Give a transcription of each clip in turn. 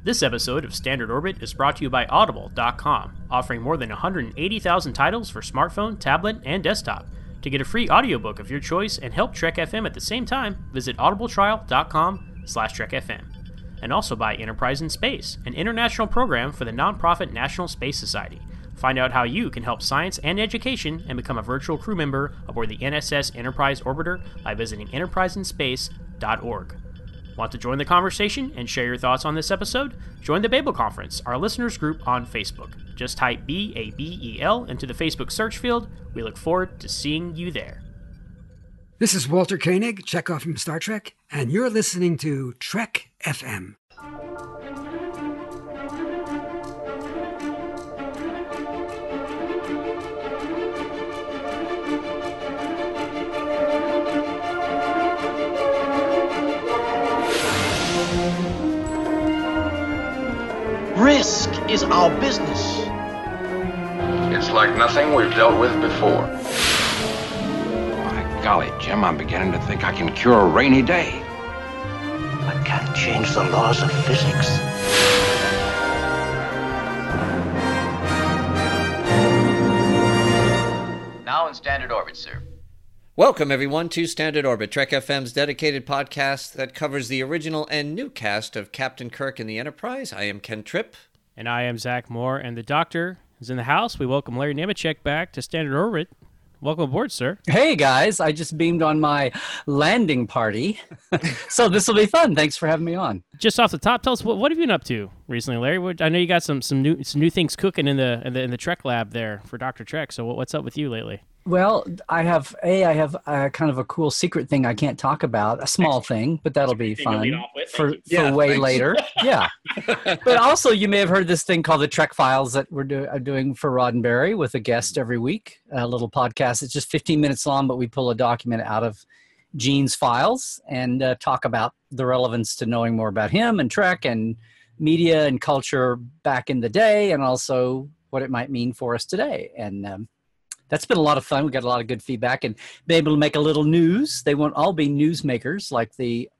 This episode of Standard Orbit is brought to you by Audible.com, offering more than 180,000 titles for smartphone, tablet, and desktop. To get a free audiobook of your choice and help Trek FM at the same time, visit audibletrial.com/TrekFM. And also by Enterprise in Space, an international program for the nonprofit National Space Society. Find out how you can help science and education and become a virtual crew member aboard the NSS Enterprise Orbiter by visiting enterpriseinspace.org. Want to join the conversation and share your thoughts on this episode? Join the Babel Conference, our listeners group on Facebook. Just type BABEL into the Facebook search field. We look forward to seeing you there. This is Walter Koenig, Chekhov from Star Trek, and you're listening to Trek FM. Risk is our business. It's like nothing we've dealt with before. By golly, Jim, I'm beginning to think I can cure a rainy day. I can't change the laws of physics. Now in Standard Orbit, sir. Welcome, everyone, to Standard Orbit, Trek FM's dedicated podcast that covers the original and new cast of Captain Kirk and the Enterprise. I am Ken Tripp. And I am Zach Moore, and the Doctor is in the house. We welcome Larry Nemechek back to Standard Orbit. Welcome aboard, sir. Hey, guys. I just beamed on my landing party, so this will be fun. Thanks for having me on. Just off the top, tell us, what have you been up to recently, Larry? I know you got some new things cooking in the Trek lab there for Dr. Trek, so what's up with you lately? Well, I have kind of a cool secret thing I can't talk about, a small thing, but that'll be fun for way later. Yeah. But also, you may have heard this thing called the Trek Files that we're doing for Roddenberry with a guest every week, a little podcast. It's just 15 minutes long, but we pull a document out of Gene's files and talk about the relevance to knowing more about him and Trek and media and culture back in the day, and also what it might mean for us today. And that's been a lot of fun. We got a lot of good feedback and been able to make a little news. They won't all be newsmakers like the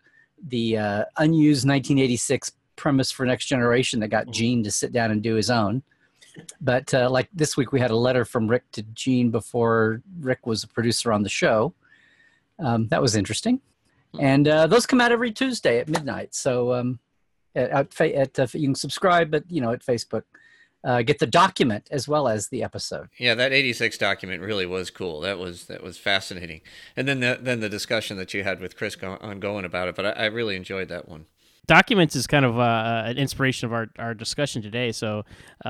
unused 1986 premise for Next Generation that got Gene to sit down and do his own. But like this week, we had a letter from Rick to Gene before Rick was a producer on the show. That was interesting. And those come out every Tuesday at midnight. So you can subscribe, but at Facebook. Get the document as well as the episode. Yeah, that 86 document really was cool. That was fascinating. And then the discussion that you had with Chris ongoing about it, but I really enjoyed that one. Documents is kind of an inspiration of our discussion today. So,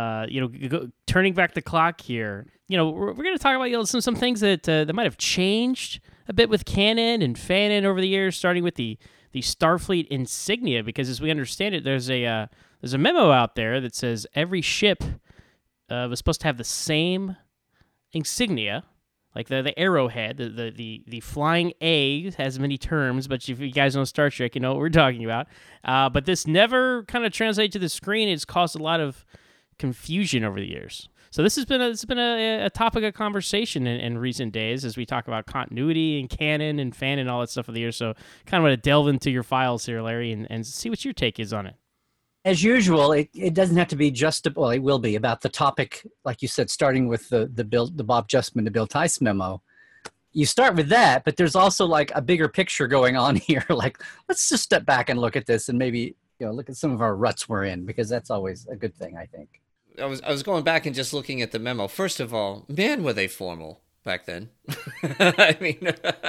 turning back the clock here, we're going to talk about some things that might have changed a bit with canon and fanon over the years, starting with the Starfleet insignia, because as we understand it, there's a memo out there that says every ship was supposed to have the same insignia, like the arrowhead. The flying A has many terms, but if you guys know Star Trek, you know what we're talking about. But this never kind of translated to the screen. It's caused a lot of confusion over the years. So this has been a topic of conversation in recent days as we talk about continuity and canon and fan and all that stuff of the years. So kind of want to delve into your files here, Larry, and see what your take is on it. As usual, it doesn't have to be it will be about the topic, like you said, starting with the Bob Justman to Bill Tice memo. You start with that, but there's also like a bigger picture going on here. Like, let's just step back and look at this and maybe look at some of our ruts we're in, because that's always a good thing, I think. I was going back and just looking at the memo. First of all, man, were they formal back then. I mean,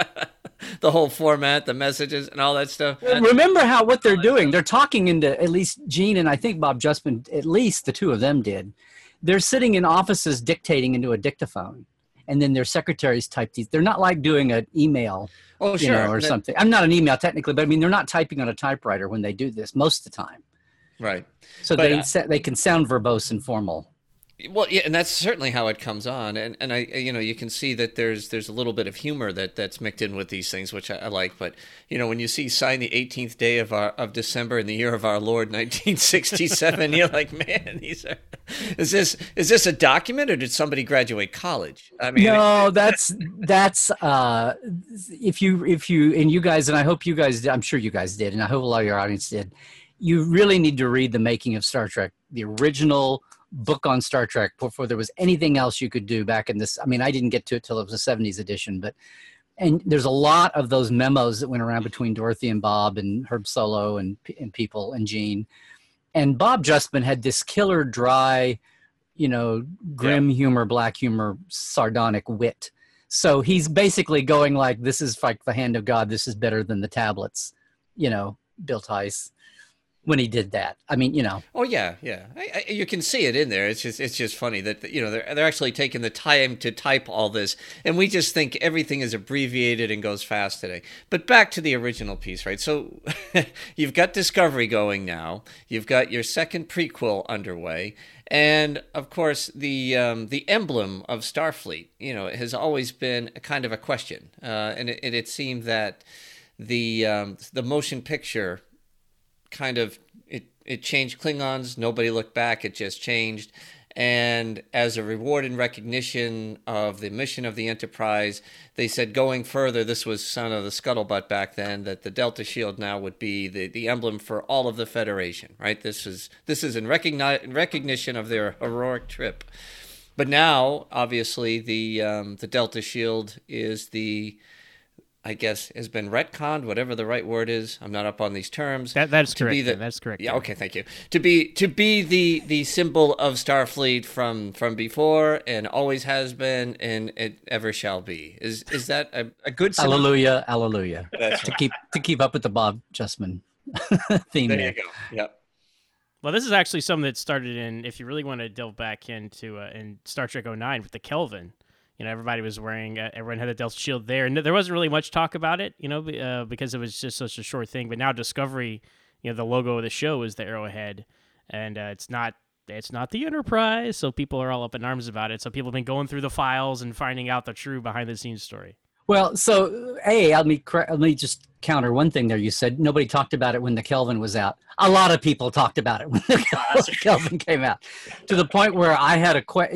the whole format, the messages, and all that stuff. Remember what they're doing. They're talking into, at least Gene and I think Bob Justman, at least the two of them did. They're sitting in offices dictating into a dictaphone, and then their secretaries type these. They're not like doing an email or something. I'm not an email technically, but I mean, they're not typing on a typewriter when they do this most of the time. Right. So they can sound verbose and formal. Well, yeah, and that's certainly how it comes on, and I, you can see that there's a little bit of humor that's mixed in with these things, which I like. But when you see sign the 18th day of December in the year of our Lord 1967, you're like, man, is this a document, or did somebody graduate college? I mean, no, that's if you and you guys, and I hope you guys did, I'm sure you guys did, and I hope a lot of your audience did. you really need to read The Making of Star Trek, the original book on Star Trek, before there was anything else you could do back in this. I mean, I didn't get to it till it was a 70s edition, and there's a lot of those memos that went around between Dorothy and Bob and Herb Solo and people and Gene. And Bob Justman had this killer, dry, grim humor, black humor, sardonic wit. So he's basically going like, this is like the hand of God. This is better than the tablets, Bill Tice, when he did that. I mean, Oh yeah, yeah. You can see it in there. It's just funny that they're actually taking the time to type all this, and we just think everything is abbreviated and goes fast today. But back to the original piece, right? So you've got Discovery going now. You've got your second prequel underway, and of course the emblem of Starfleet, has always been a kind of a question, and it seemed that the motion picture kind of it changed Klingons. Nobody looked back. It just changed. And as a reward and recognition of the mission of the Enterprise, they said going further, this was son of the scuttlebutt back then, that the Delta Shield now would be the emblem for all of the Federation, right? This is in recognition of their heroic trip. But now, obviously, the Delta Shield is I guess has been retconned, whatever the right word is. I'm not up on these terms. That's correct. That's correct. Yeah. Okay. Thank you. To be the symbol of Starfleet from before and always has been and it ever shall be. Is that a good symbol? Hallelujah, hallelujah. That's right. to keep up with the Bob Justman theme. There you go. Yep. Well, this is actually something that started in, if you really want to delve back into in Star Trek 09 with the Kelvin. Everybody was wearing, everyone had a Delta Shield there. And there wasn't really much talk about it, because it was just such a short thing. But now Discovery, the logo of the show is the arrowhead. And it's not the Enterprise. So people are all up in arms about it. So people have been going through the files and finding out the true behind-the-scenes story. Well, so, let me just counter one thing there. You said nobody talked about it when the Kelvin was out. A lot of people talked about it when the Kelvin came out. To the point where I had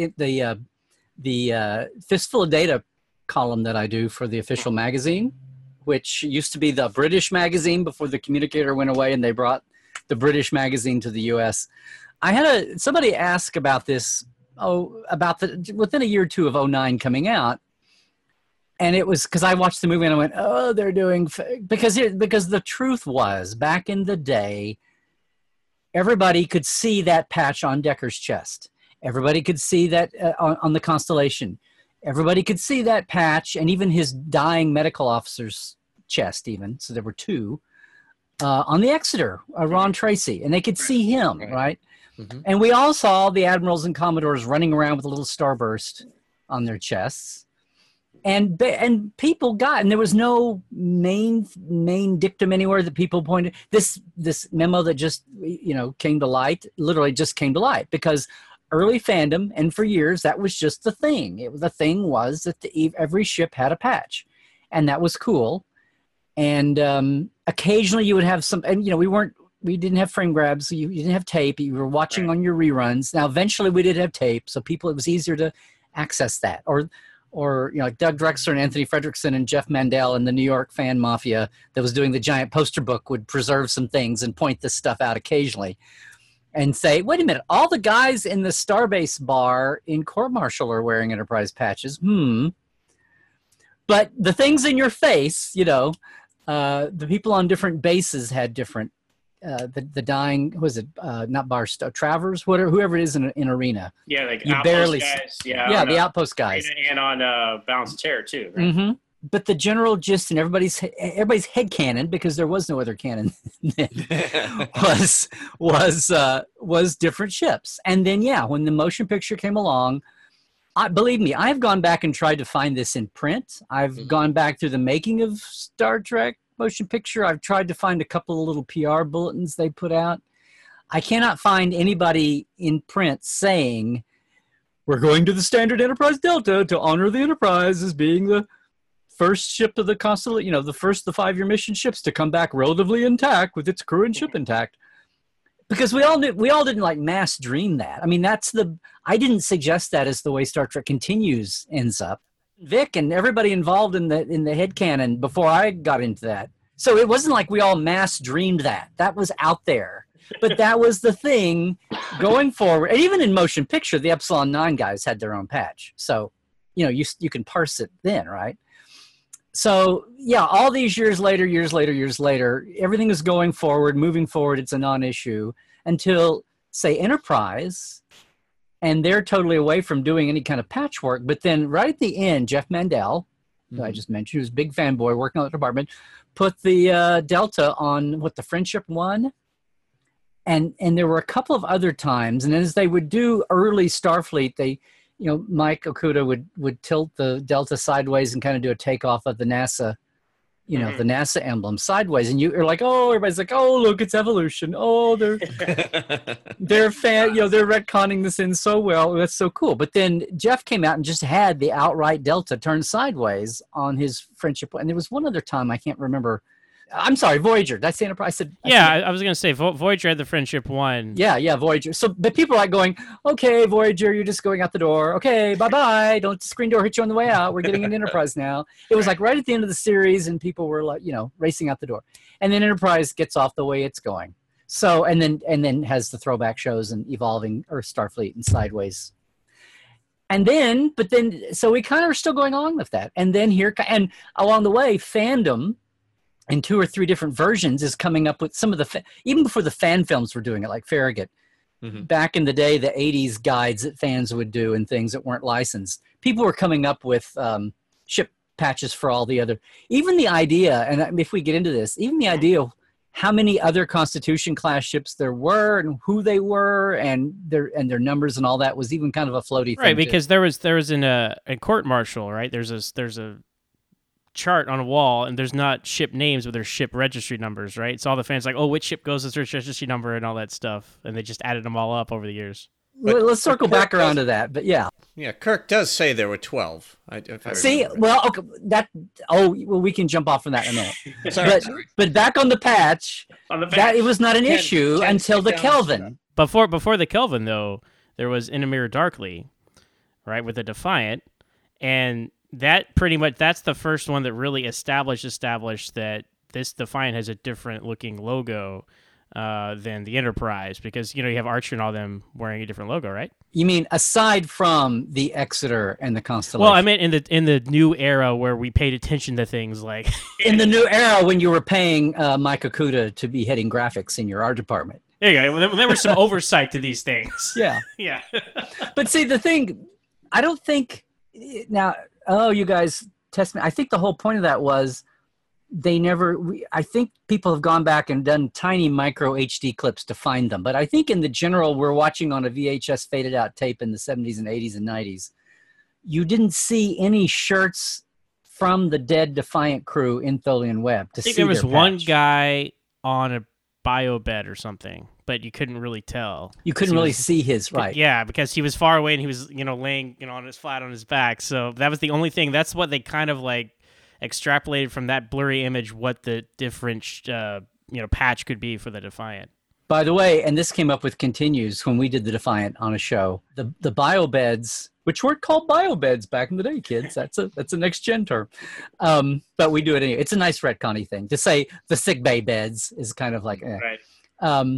the Fistful of Data column that I do for the official magazine, which used to be the British magazine before the Communicator went away and they brought the British magazine to the U.S. I had somebody ask about this, within a year or two of 09 coming out. And it was because I watched the movie and I went, oh, they're doing, because the truth was, back in the day, everybody could see that patch on Decker's chest. Everybody could see that on the Constellation. Everybody could see that patch, and even his dying medical officer's chest even. So there were two on the Exeter, Ron Tracy, and they could see him, right? Mm-hmm. And we all saw the admirals and commodores running around with a little starburst on their chests. And people got, and there was no main dictum anywhere that people pointed. This memo that just came to light, literally just came to light because early fandom, and for years that was just the thing. The thing was that every ship had a patch, and that was cool. And occasionally you would have some, and we didn't have frame grabs, so you didn't have tape. You were watching on your reruns. Now eventually we did have tape, so it was easier to access that. Or like Doug Drexler and Anthony Fredrickson and Jeff Mandel and the New York fan mafia that was doing the giant poster book would preserve some things and point this stuff out occasionally and say, wait a minute, all the guys in the Starbase bar in Court Martial are wearing Enterprise patches. But the things in your face, the people on different bases had different, the dying, not Barstow, Travers, whoever it is in Arena. Yeah, like you Outpost barely guys. Yeah, the Outpost guys. And on Balance of Terror, too. Right? Mm-hmm. But the general gist and everybody's headcanon, because there was no other canon then, was different ships. And then, when the motion picture came along, believe me, I've gone back and tried to find this in print. I've gone back through the making of Star Trek motion picture. I've tried to find a couple of little PR bulletins they put out. I cannot find anybody in print saying, we're going to the standard Enterprise Delta to honor the Enterprise as being the first ship of the Constellation, the 5-year mission ships to come back relatively intact with its crew and ship intact. Because we all didn't like mass dream that. I mean, I didn't suggest that as the way Star Trek Continues ends up. Vic and everybody involved in the headcanon before I got into that. So it wasn't like we all mass dreamed that. That was out there. But that was the thing going forward. And even in motion picture, the Epsilon 9 guys had their own patch. So, you can parse it then, right? So, yeah, all these years later, everything is going forward, moving forward. It's a non-issue until, say, Enterprise, and they're totally away from doing any kind of patchwork. But then right at the end, Jeff Mandel, who I just mentioned, who's a big fanboy working on the department, put the Delta on the Friendship 1. And there were a couple of other times. And as they would do early Starfleet, Mike Okuda would tilt the Delta sideways and kind of do a takeoff of the NASA, the NASA emblem sideways. And you're like, oh, everybody's like, oh, look, it's evolution. Oh, they're retconning this in so well. That's so cool. But then Jeff came out and just had the outright Delta turned sideways on his Friendship. And there was one other time, I can't remember. I'm sorry, Voyager. Did I say Enterprise? I was going to say Voyager had the Friendship 1. Yeah, Voyager. So, but people are like going, okay, Voyager, you're just going out the door. Okay, bye-bye. Don't let the screen door hit you on the way out. We're getting into Enterprise now. It was like right at the end of the series, and people were like, racing out the door. And then Enterprise gets off the way it's going. So, and then has the throwback shows and evolving Earth, Starfleet, and Sideways. So we kind of are still going on with that. And then and along the way, fandom, in 2 or 3 different versions, is coming up with some of even before the fan films were doing it, like Farragut. Back in the day, the 80s guides that fans would do and things that weren't licensed. People were coming up with ship patches for all the other, even the idea, and if we get into this, even the idea of how many other Constitution class ships there were and who they were and their numbers and all that was even kind of a floaty thing. Right, because there was a court martial, right? There's a chart on a wall, and there's not ship names, but there's ship registry numbers, right? So all the fans are like, oh, which ship goes to search registry number and all that stuff, and they just added them all up over the years. Let's circle back around to that, but yeah. Yeah, Kirk does say there were 12. See, well, okay, we can jump off from that in a minute. But back on the patch, that it was not an issue until the Kelvin. Before the Kelvin, though, there was In a Mirror Darkly, right, with the Defiant, and that pretty much, that's the first one that really established that this Defiant has a different looking logo than the Enterprise, because you have Archer and all them wearing a different logo, right? You mean aside from the Exeter and the Constellation? Well, I meant in the new era where we paid attention to things like in the new era when you were paying Mike Okuda to be heading graphics in your art department. There you go. There was some oversight to these things. Yeah. Yeah. But see, the thing, I don't think now. Oh, you guys test me. I think the whole point of that was I think people have gone back and done tiny micro HD clips to find them. But I think in the general, we're watching on a VHS faded out tape in the 70s and 80s and 90s. You didn't see any shirts from the dead Defiant crew in Tholian Web. I think there was one guy on a bio bed or something, but you couldn't really tell. You couldn't really see his, right. Yeah, because he was far away and he was, laying, on his flat on his back. So that was the only thing. That's what they kind of like extrapolated from that blurry image, what the different, patch could be for the Defiant. By the way, and this came up with Continues when we did the Defiant on a show, the bio beds, which weren't called bio beds back in the day, kids. That's a next gen term. But we do it anyway. It's a nice retconny thing to say the sick bay beds is kind of like, Right.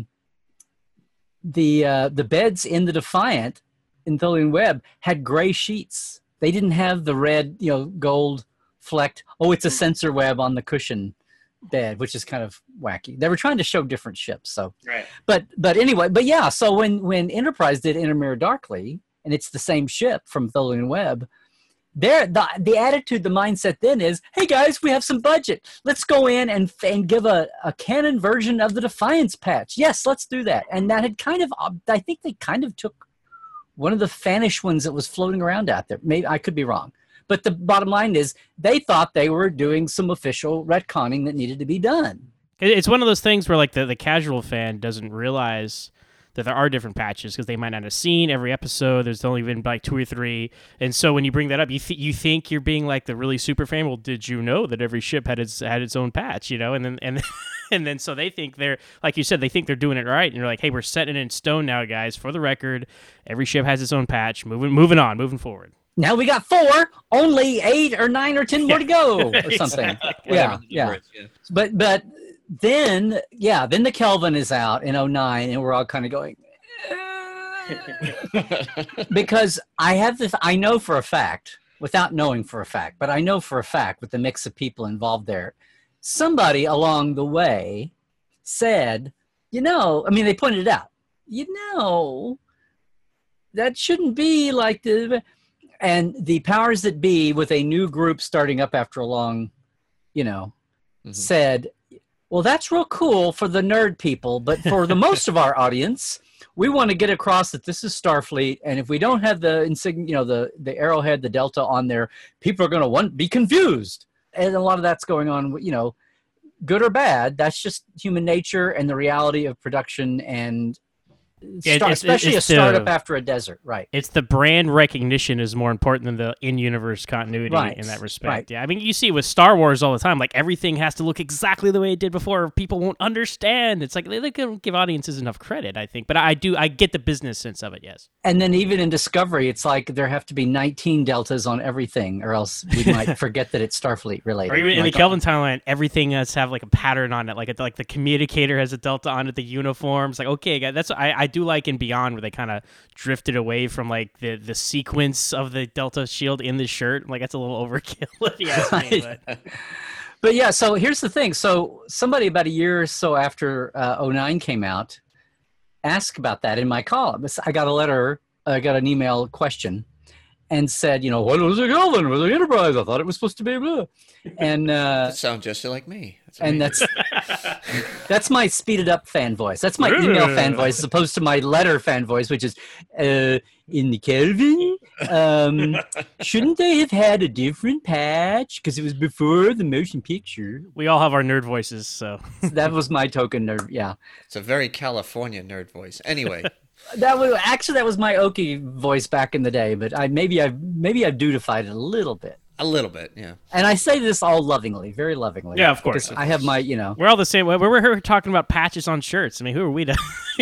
The beds in the Defiant in Tholian Web had gray sheets. They didn't have the red, gold flecked. Oh, it's a sensor web on the cushion bed, which is kind of wacky. They were trying to show different ships. So, right. But anyway, but yeah. So when Enterprise did In a Mirror Darkly, and it's the same ship from Tholian Web, the attitude, the mindset then is, hey guys, we have some budget. Let's go in and give a canon version of the Defiance patch. Yes, let's do that. And that had kind of, I think they kind of took one of the fanish ones that was floating around out there. Maybe I could be wrong. But the bottom line is they thought they were doing some official retconning that needed to be done. It's one of those things where like the casual fan doesn't realize that there are different patches because they might not have seen every episode. There's only been like 2 or 3. And so when you bring that up, you think you're being like the really super fan. Well, did you know that every ship had its own patch, And then so they think they're, like you said, they think they're doing it right. And you're like, hey, we're setting it in stone now, guys. For the record, every ship has its own patch. Moving forward. Now we got 4, only 8 or 9 or 10 more to go, or something. Yeah. But then the Kelvin is out in 2009, and we're all kind of going, because I know for a fact, without knowing for a fact, but I know for a fact with the mix of people involved there, somebody along the way said, they pointed it out, that shouldn't be like the, and the powers that be with a new group starting up after a long, said, well, that's real cool for the nerd people, but for the most of our audience, we want to get across that this is Starfleet, and if we don't have the insignia, the arrowhead, the delta on there, people are going to be confused. And a lot of that's going on, good or bad. That's just human nature and the reality of production and especially a startup after a desert, right? It's the brand recognition is more important than the in-universe continuity in that respect. Right. Yeah, I mean, you see with Star Wars all the time, like everything has to look exactly the way it did before, or people won't understand. It's like they don't give audiences enough credit, I think. But I get the business sense of it, yes. And then even in Discovery, it's like there have to be 19 deltas on everything, or else we might forget that it's Starfleet related. Or even in the Kelvin timeline, everything has to have like a pattern on it, like the communicator has a delta on it, the uniforms. Like, okay, that's I do like in Beyond where they kind of drifted away from like the sequence of the delta shield in the shirt. Like that's a little overkill if you ask me. But yeah, so here's the thing. So somebody about a year or so after 09 came out asked about that in my column. I got an email question and said, what was the Kelvin? Was the Enterprise? I thought it was supposed to be blah. And that sounds just like me. And that's my speeded up fan voice. That's my email fan voice as opposed to my letter fan voice, which is in the Kelvin. Shouldn't they have had a different patch because it was before the motion picture? We all have our nerd voices, so that was my token nerd. Yeah, it's a very California nerd voice. Anyway. That was my Okie voice back in the day, but maybe I've dudified it a little bit. A little bit, yeah. And I say this all lovingly, very lovingly. Yeah, of course. I have my, We're all the same. We're here talking about patches on shirts. I mean, who are we to?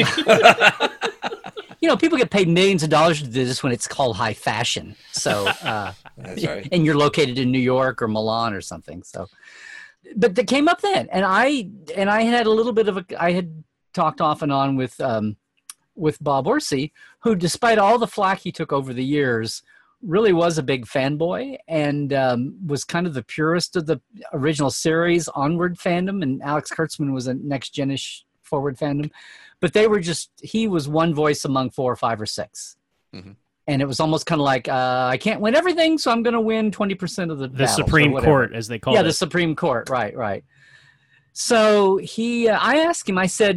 People get paid millions of dollars to do this when it's called high fashion. So, that's right. And you're located in New York or Milan or something. So, but that came up then, and I had a little bit of I had talked off and on with Bob Orsi, who, despite all the flack he took over the years, really was a big fanboy and was kind of the purist of the original series onward fandom, and Alex Kurtzman was a next-gen-ish forward fandom. But he was one voice among 4 or 5 or 6. Mm-hmm. And it was almost kind of like, I can't win everything, so I'm going to win 20% of the battles. The Supreme Court, as they call it. Yeah, the Supreme Court, right. So I asked him, I said,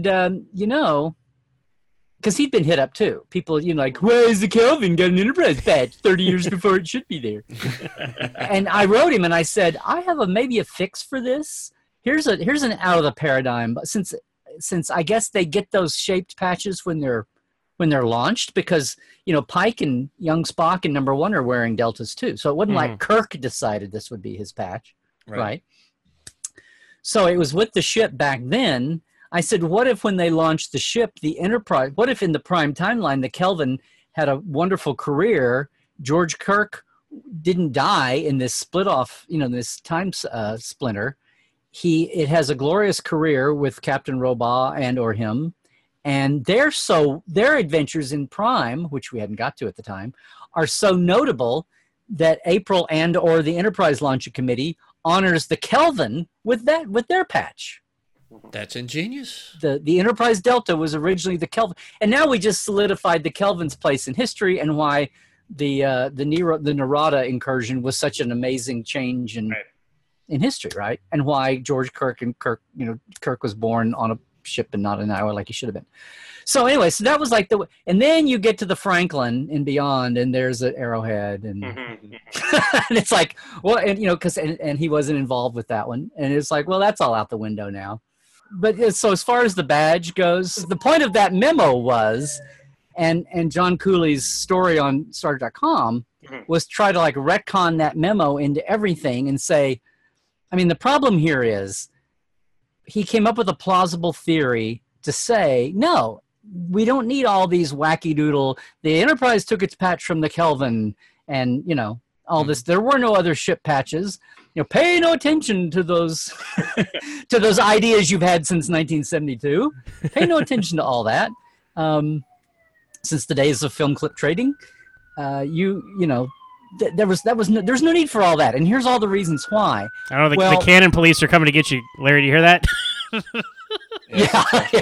because he'd been hit up too. People, like, why is the Kelvin got an Enterprise badge 30 years before it should be there? And I wrote him and I said, I have maybe a fix for this. Here's an out of the paradigm. But since I guess they get those shaped patches when they're launched, because Pike and young Spock and Number 1 are wearing deltas too. So it wasn't like Kirk decided this would be his patch, right? So it was with the ship back then. I said, what if when they launched the ship, the Enterprise, what if in the prime timeline, the Kelvin had a wonderful career, George Kirk didn't die in this split off, this time splinter. It has a glorious career with Captain Robah and or him. And their adventures in Prime, which we hadn't got to at the time, are so notable that April and or the Enterprise Launching Committee honors the Kelvin with their patch. That's ingenious. The Enterprise Delta was originally the Kelvin, and now we just solidified the Kelvin's place in history and why the Narada incursion was such an amazing change in history, right? And why George Kirk was born on a ship and not an hour like he should have been. So anyway, so that was like and then you get to the Franklin and Beyond, and there's an Arrowhead, and, and it's like, well, and because and he wasn't involved with that one, and it's like, well, that's all out the window now. But so as far as the badge goes, the point of that memo was, and John Cooley's story on Star.com was try to like retcon that memo into everything and say, I mean, the problem here is he came up with a plausible theory to say, no, we don't need all these wacky doodle. The Enterprise took its patch from the Kelvin and, all this. There were no other ship patches. pay no attention to those to those ideas you've had since 1972. Pay no attention to all that. Since the days of film clip trading, there's no need for all that. And here's all the reasons why. I don't know, the Canon police are coming to get you. Larry, do you hear that? Yeah.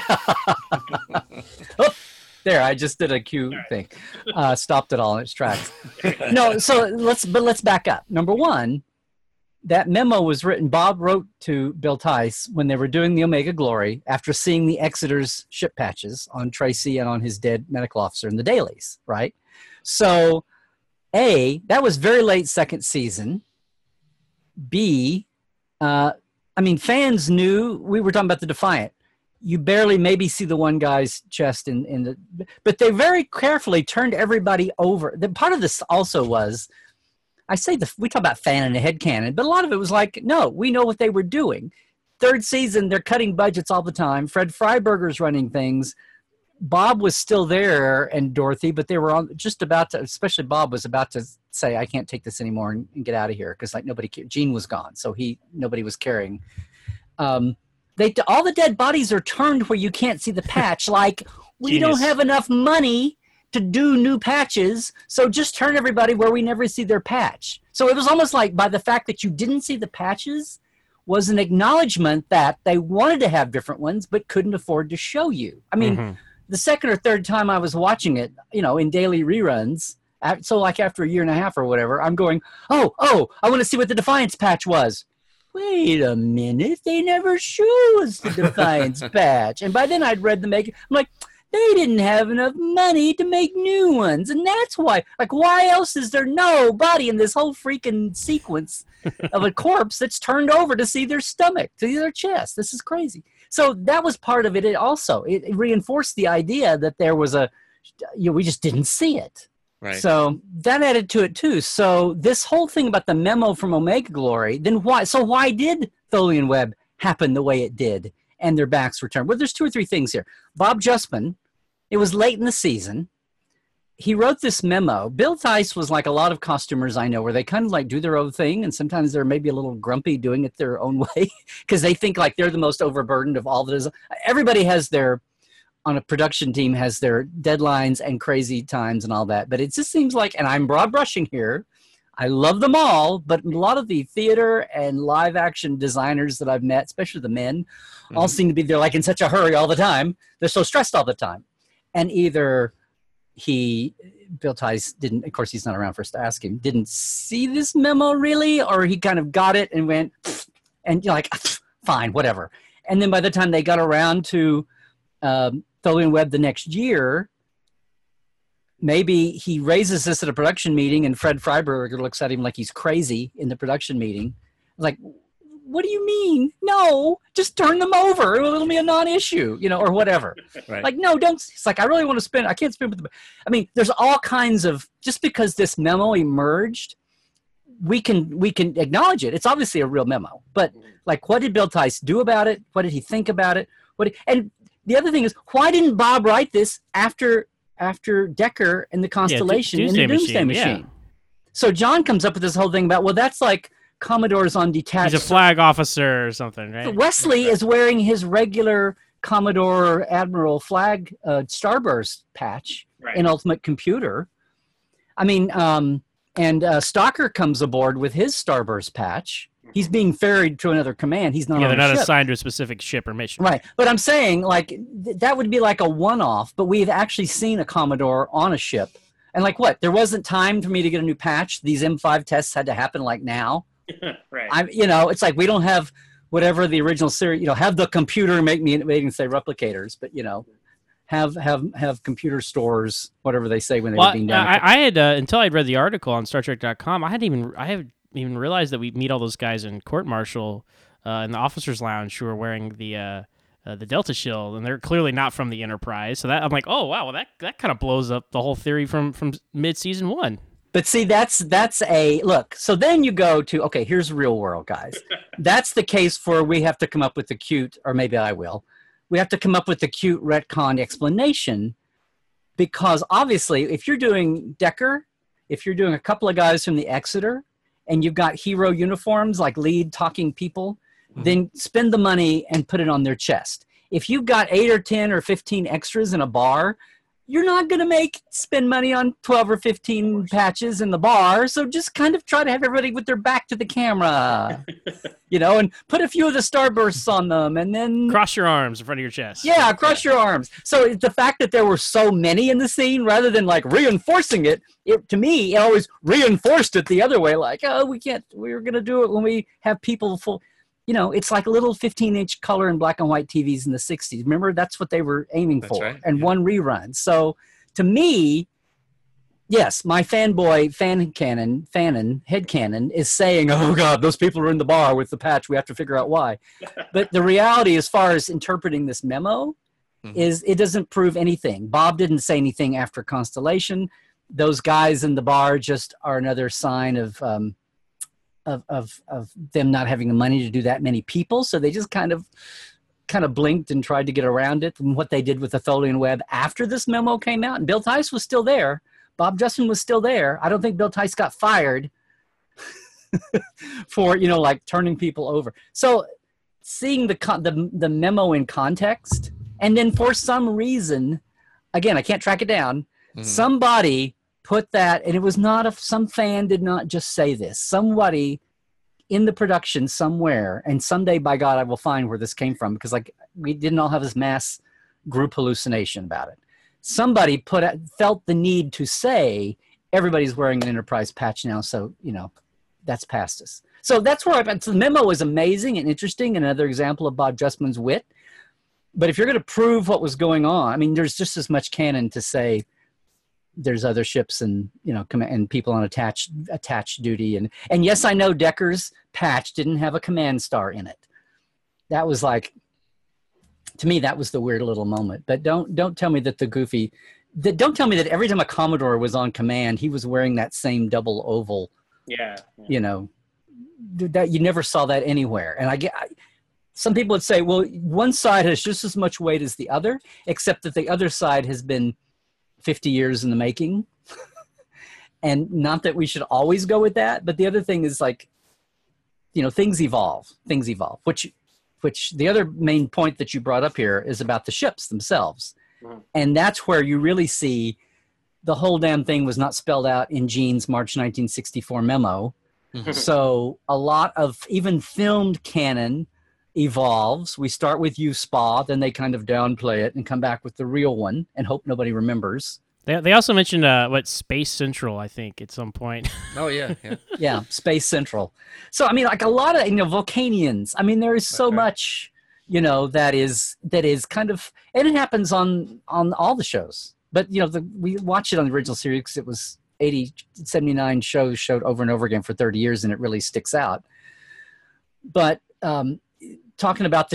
Oh, there, I just did a cue thing. Stopped it all in its tracks. No, so let's back up. Number one, that memo was written. Bob wrote to Bill Tice when they were doing the Omega Glory after seeing the Exeter's ship patches on Tracy and on his dead medical officer in the dailies, right? So, A, that was very late second season. B, fans knew. We were talking about the Defiant. You barely maybe see the one guy's chest but they very carefully turned everybody over. The part of this also was, we talk about fan and a headcanon, but a lot of it was like, no, we know what they were doing. Third season, they're cutting budgets all the time. Fred Freiberger's running things. Bob was still there and Dorothy, but they were especially Bob was about to say, I can't take this anymore and get out of here. Because Gene was gone. So nobody was caring. All the dead bodies are turned where you can't see the patch. Like, we don't have enough money to do new patches, so just turn everybody where we never see their patch. So it was almost like by the fact that you didn't see the patches was an acknowledgement that they wanted to have different ones but couldn't afford to show you. I mean, the second or third time I was watching it, in daily reruns, so like after a year and a half or whatever, I'm going, oh, I want to see what the Defiance patch was. Wait a minute, they never show us the Defiance patch. And by then I'd read the I'm like, they didn't have enough money to make new ones. And that's why, why else is there no body in this whole freaking sequence of a corpse that's turned over to see their stomach, to see their chest? This is crazy. So that was part of it. It reinforced the idea that there was we just didn't see it. Right. So that added to it too. So this whole thing about the memo from Omega Glory, then why did Tholian Web happen the way it did and their backs were turned? Well, there's two or three things here. Bob Justman, it was late in the season. He wrote this memo. Bill Tice was like a lot of costumers I know, where they kind of do their own thing, and sometimes they're maybe a little grumpy doing it their own way because they think they're the most overburdened of all the design. Everybody has on a production team has their deadlines and crazy times and all that. But it just seems like, and I'm broad brushing here, I love them all, but a lot of the theater and live action designers that I've met, especially the men, all seem to be, they're in such a hurry all the time. They're so stressed all the time. And either Bill Tice didn't, of course he's not around for us to ask him, didn't see this memo really, or he kind of got it and went, and fine, whatever. And then by the time they got around to Tholian Web the next year, maybe he raises this at a production meeting and Fred Freiberger looks at him like he's crazy in the production meeting. Like, what do you mean? No, just turn them over. It'll be a non-issue, or whatever. Right. No, don't. It's I really want to spend. I can't spend with there's all kinds of, just because this memo emerged, we can acknowledge it. It's obviously a real memo, but what did Bill Tice do about it? What did he think about it? And the other thing is, why didn't Bob write this after Decker and the Constellation and the Doomsday Machine? Yeah. So John comes up with this whole thing about, that's like Commodore's on detached. He's a flag officer or something, right? Wesley is wearing his regular Commodore Admiral flag Starburst patch in Ultimate Computer. And Stalker comes aboard with his Starburst patch. He's being ferried to another command. He's not on they're not ship. assigned to a specific ship or mission. Right. But I'm saying, that would be like a one-off, but we've actually seen a Commodore on a ship. And there wasn't time for me to get a new patch. These M5 tests had to happen now. Right. It's we don't have whatever the original series, have the computer make me say replicators, but, have computer stores, whatever they say when they were being done. I had, until I'd read the article on StarTrek.com, I haven't even realized that we meet all those guys in court martial in the officers' lounge who are wearing the Delta Shield, and they're clearly not from the Enterprise. So that I'm like, oh wow, well that kind of blows up the whole theory from mid-season 1. But see, that's a look. So then you go to, okay, here's real world, guys. That's the case for we have to come up with the cute, or maybe I will. We have to come up with the cute retcon explanation, because obviously, if you're doing Decker, if you're doing a couple of guys from the Exeter, and you've got hero uniforms like lead talking people, then spend the money and put it on their chest. If you've got 8 or 10 or 15 extras in a bar, you're not going to spend money on 12 or 15 patches in the bar. So just kind of try to have everybody with their back to the camera, and put a few of the starbursts on them, and then cross your arms in front of your chest. Yeah, cross your arms. So the fact that there were so many in the scene, rather than like reinforcing it, to me, it always reinforced it the other way. Like, oh, we're going to do it when we have people full. It's like little 15-inch color and black and white TVs in the 60s. Remember, that's what they were aiming for. Right. And one rerun. So to me, yes, my fanboy headcanon is saying, oh, God, those people are in the bar with the patch. We have to figure out why. But the reality, as far as interpreting this memo, is it doesn't prove anything. Bob didn't say anything after Constellation. Those guys in the bar just are another sign of them not having the money to do that many people. So they just kind of blinked and tried to get around it. And what they did with the Tholian Web after this memo came out, and Bill Tice was still there. Bob Justin was still there. I don't think Bill Tice got fired for, like turning people over. So seeing the memo in context, and then for some reason, again, I can't track it down, somebody put that, and it was not some fan did not just say this. Somebody in the production somewhere, and someday, by God, I will find where this came from, because we didn't all have this mass group hallucination about it. Somebody felt the need to say everybody's wearing an Enterprise patch now, so that's past us. So that's where so the memo is amazing and interesting, and another example of Bob Justman's wit. But if you're going to prove what was going on, I mean, there's just as much canon to say there's other ships and and people on attached duty, and yes, I know Decker's patch didn't have a command star in it. That was to me, that was the weird little moment. But don't tell me that don't tell me that every time a Commodore was on command, he was wearing that same double oval. Yeah. That you never saw that anywhere. And some people would say, well, one side has just as much weight as the other, except that the other side has been 50 years in the making. And not that we should always go with that, but the other thing is things evolve, which the other main point that you brought up here is about the ships themselves. And that's where you really see the whole damn thing was not spelled out in Gene's March 1964 memo. So a lot of even filmed canon evolves. We start with U-Spa, then they kind of downplay it and come back with the real one and hope nobody remembers. They also mentioned Space Central, I think, at some point. Oh yeah. Yeah, Space Central. So I mean, a lot of Vulcanians. I mean, there is so much that is kind of, and it happens on all the shows. But we watched it on the original series because it was 79 shows showed over and over again for 30 years, and it really sticks out. But talking about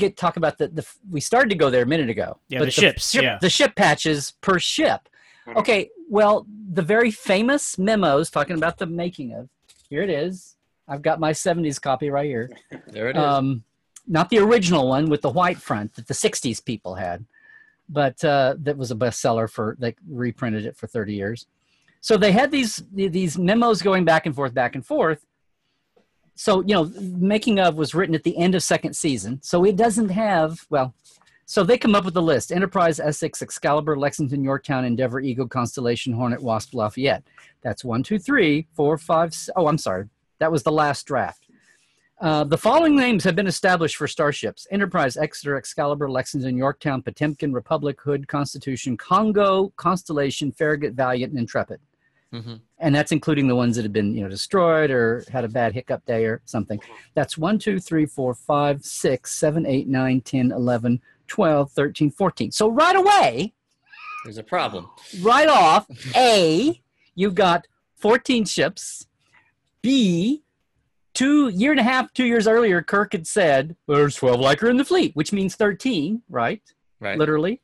we started to go there a minute ago. Yeah, the ships. The ship patches per ship. Okay, well, the very famous memos talking about the making of, here it is. I've got my 70s copy right here. There it is. Not the original one with the white front that the 60s people had, but that was a bestseller they reprinted it for 30 years. So they had these memos going back and forth. So, making of was written at the end of second season. So it doesn't have, so they come up with a list: Enterprise, Essex, Excalibur, Lexington, Yorktown, Endeavour, Eagle, Constellation, Hornet, Wasp, Lafayette. That's 1, 2, 3, 4, 5. Oh, I'm sorry. That was the last draft. The following names have been established for starships: Enterprise, Exeter, Excalibur, Lexington, Yorktown, Potemkin, Republic, Hood, Constitution, Congo, Constellation, Farragut, Valiant, and Intrepid. And that's including the ones that have been, destroyed or had a bad hiccup day or something. That's 1, 2, 3, 4, 5, 6, 7, 8, 9, 10, 11, 12, 13, 14. So right away, there's a problem. Right off, A, you've got 14 ships. B, 2 years earlier, Kirk had said, there's 12 Leica in the fleet, which means 13, right? Right. Literally.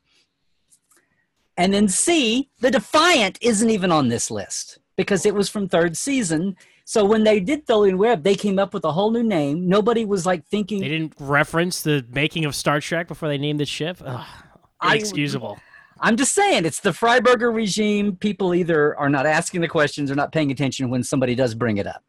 And then C, the Defiant isn't even on this list because it was from third season. So when they did Tholian Web, they came up with a whole new name. Nobody was thinking. They didn't reference the making of Star Trek before they named the ship. Ugh, inexcusable. I'm just saying, it's the Freiberger regime. People either are not asking the questions or not paying attention when somebody does bring it up.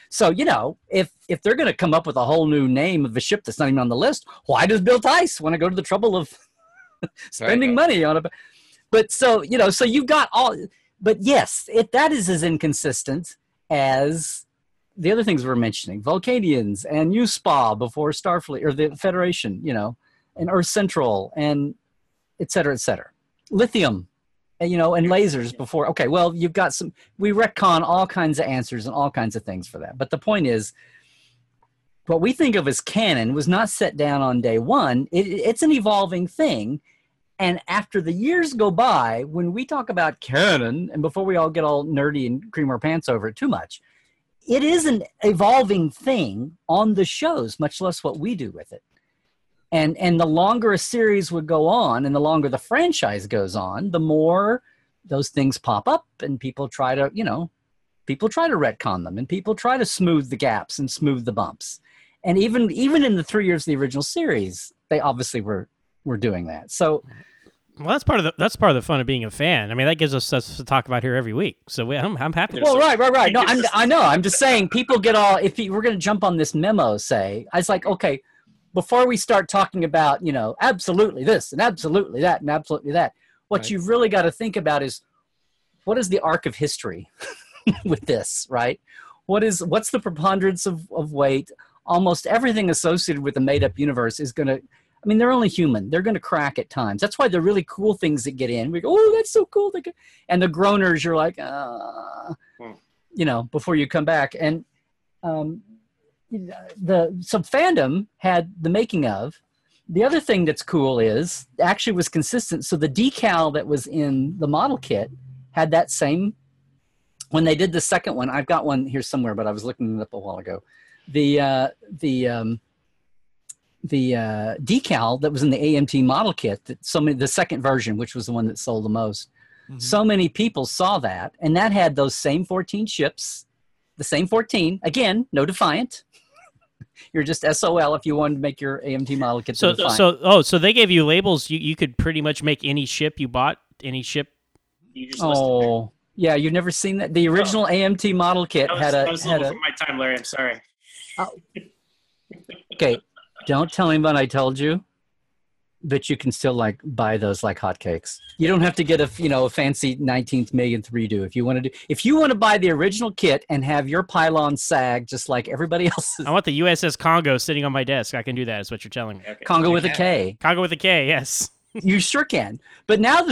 So, if they're going to come up with a whole new name of a ship that's not even on the list, why does Bill Tice want to go to the trouble of spending money on it? But so you've got all, but yes, that is as inconsistent as the other things we're mentioning, Vulcanians and USPA before Starfleet or the Federation, and Earth Central and et cetera, lithium, and lasers before. Okay, well, you've got we retcon all kinds of answers and all kinds of things for that. But the point is, what we think of as canon was not set down on day one. It's an evolving thing. And after the years go by, when we talk about canon, and before we all get all nerdy and cream our pants over it too much, it is an evolving thing on the shows, much less what we do with it. And the longer a series would go on and the longer the franchise goes on, the more those things pop up and people try to retcon them and people try to smooth the gaps and smooth the bumps. And even in the 3 years of the original series, they obviously were doing that. So, well, that's part of the fun of being a fan. I mean, that gives us stuff to talk about here every week. So I'm happy. Well, right. No, I know. I'm just saying, people get all. If we're going to jump on this memo, I was like, okay, before we start talking about, absolutely this and absolutely that and absolutely that, what you've really got to think about is, what is the arc of history with this, right? What's the preponderance of weight? Almost everything associated with a made-up universe is going to. I mean, they're only human. They're going to crack at times. That's why the really cool things that get in, we go, oh, that's so cool. And the groaners, you're like, before you come back. And so fandom had the making of. The other thing that's cool is actually was consistent. So the decal that was in the model kit had that same. When they did the second one, I've got one here somewhere, but I was looking it up a while ago. The decal that was in the AMT model kit, the second version, which was the one that sold the most. Mm-hmm. So many people saw that, and that had those same 14 ships, the same 14. Again, no Defiant. You're just SOL if you wanted to make your AMT model kit. So they gave you labels. You could pretty much make any ship you bought, any ship. You just listed yeah, you've never seen that. The original AMT model kit that was a little from my time, Larry. I'm sorry. Okay, don't tell anybody I told you, but you can still buy those like hotcakes. You don't have to get a fancy 19th millionth redo if you want to do. If you want to buy the original kit and have your pylon sag just like everybody else's. I want the USS Congo sitting on my desk. I can do that. Is what you're telling me. Okay. Congo with a K. Congo with a K. Yes. You sure can. But now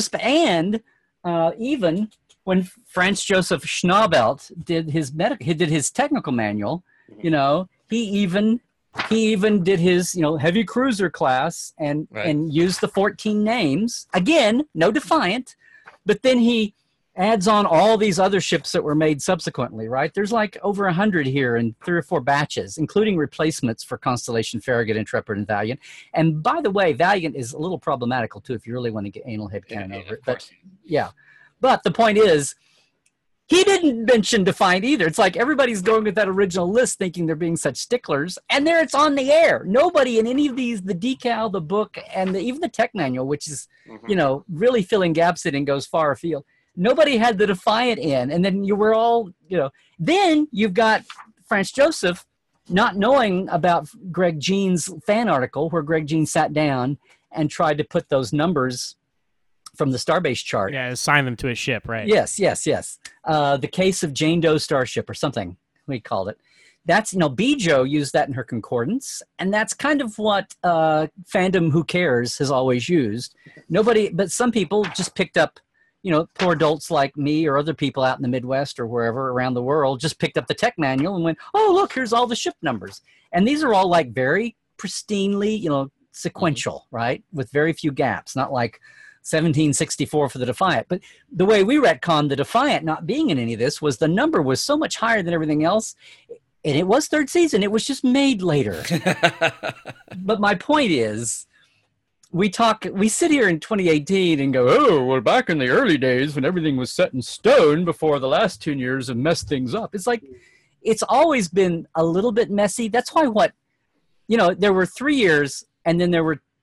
even when Franz Joseph Schnabelt did his technical manual, he even did his heavy cruiser class and used the 14 names. Again, no Defiant, but then he adds on all these other ships that were made subsequently, right? There's over 100 here in 3 or 4 batches, including replacements for Constellation, Farragut, Intrepid, and Valiant. And by the way, Valiant is a little problematical too if you really want to get anal headcanon over it. But yeah. But the point is, he didn't mention Defiant either. It's like everybody's going with that original list thinking they're being such sticklers, and there it's on the air. Nobody in any of these, the decal, the book, and even the tech manual, which is, really filling gaps in and goes far afield. Nobody had the Defiant in, and then you were all, Then you've got Franz Joseph not knowing about Greg Jean's fan article where Greg Jean sat down and tried to put those numbers from the Starbase chart. Yeah, assign them to a ship, right? Yes. The case of Jane Doe starship or something we called it. That's, Bijo used that in her concordance, and that's kind of what fandom who cares has always used. But some people just picked up, poor adults like me or other people out in the Midwest or wherever around the world just picked up the tech manual and went, oh, look, here's all the ship numbers. And these are all very pristinely, sequential, right? With very few gaps, not like 1764 for the Defiant. But the way we retconned the Defiant not being in any of this was the number was so much higher than everything else. And it was third season. It was just made later. But my point is, we sit here in 2018 and go, oh, well, back in the early days when everything was set in stone before the last 10 years have messed things up. It's like, it's always been a little bit messy. That's why there were 3 years and then there were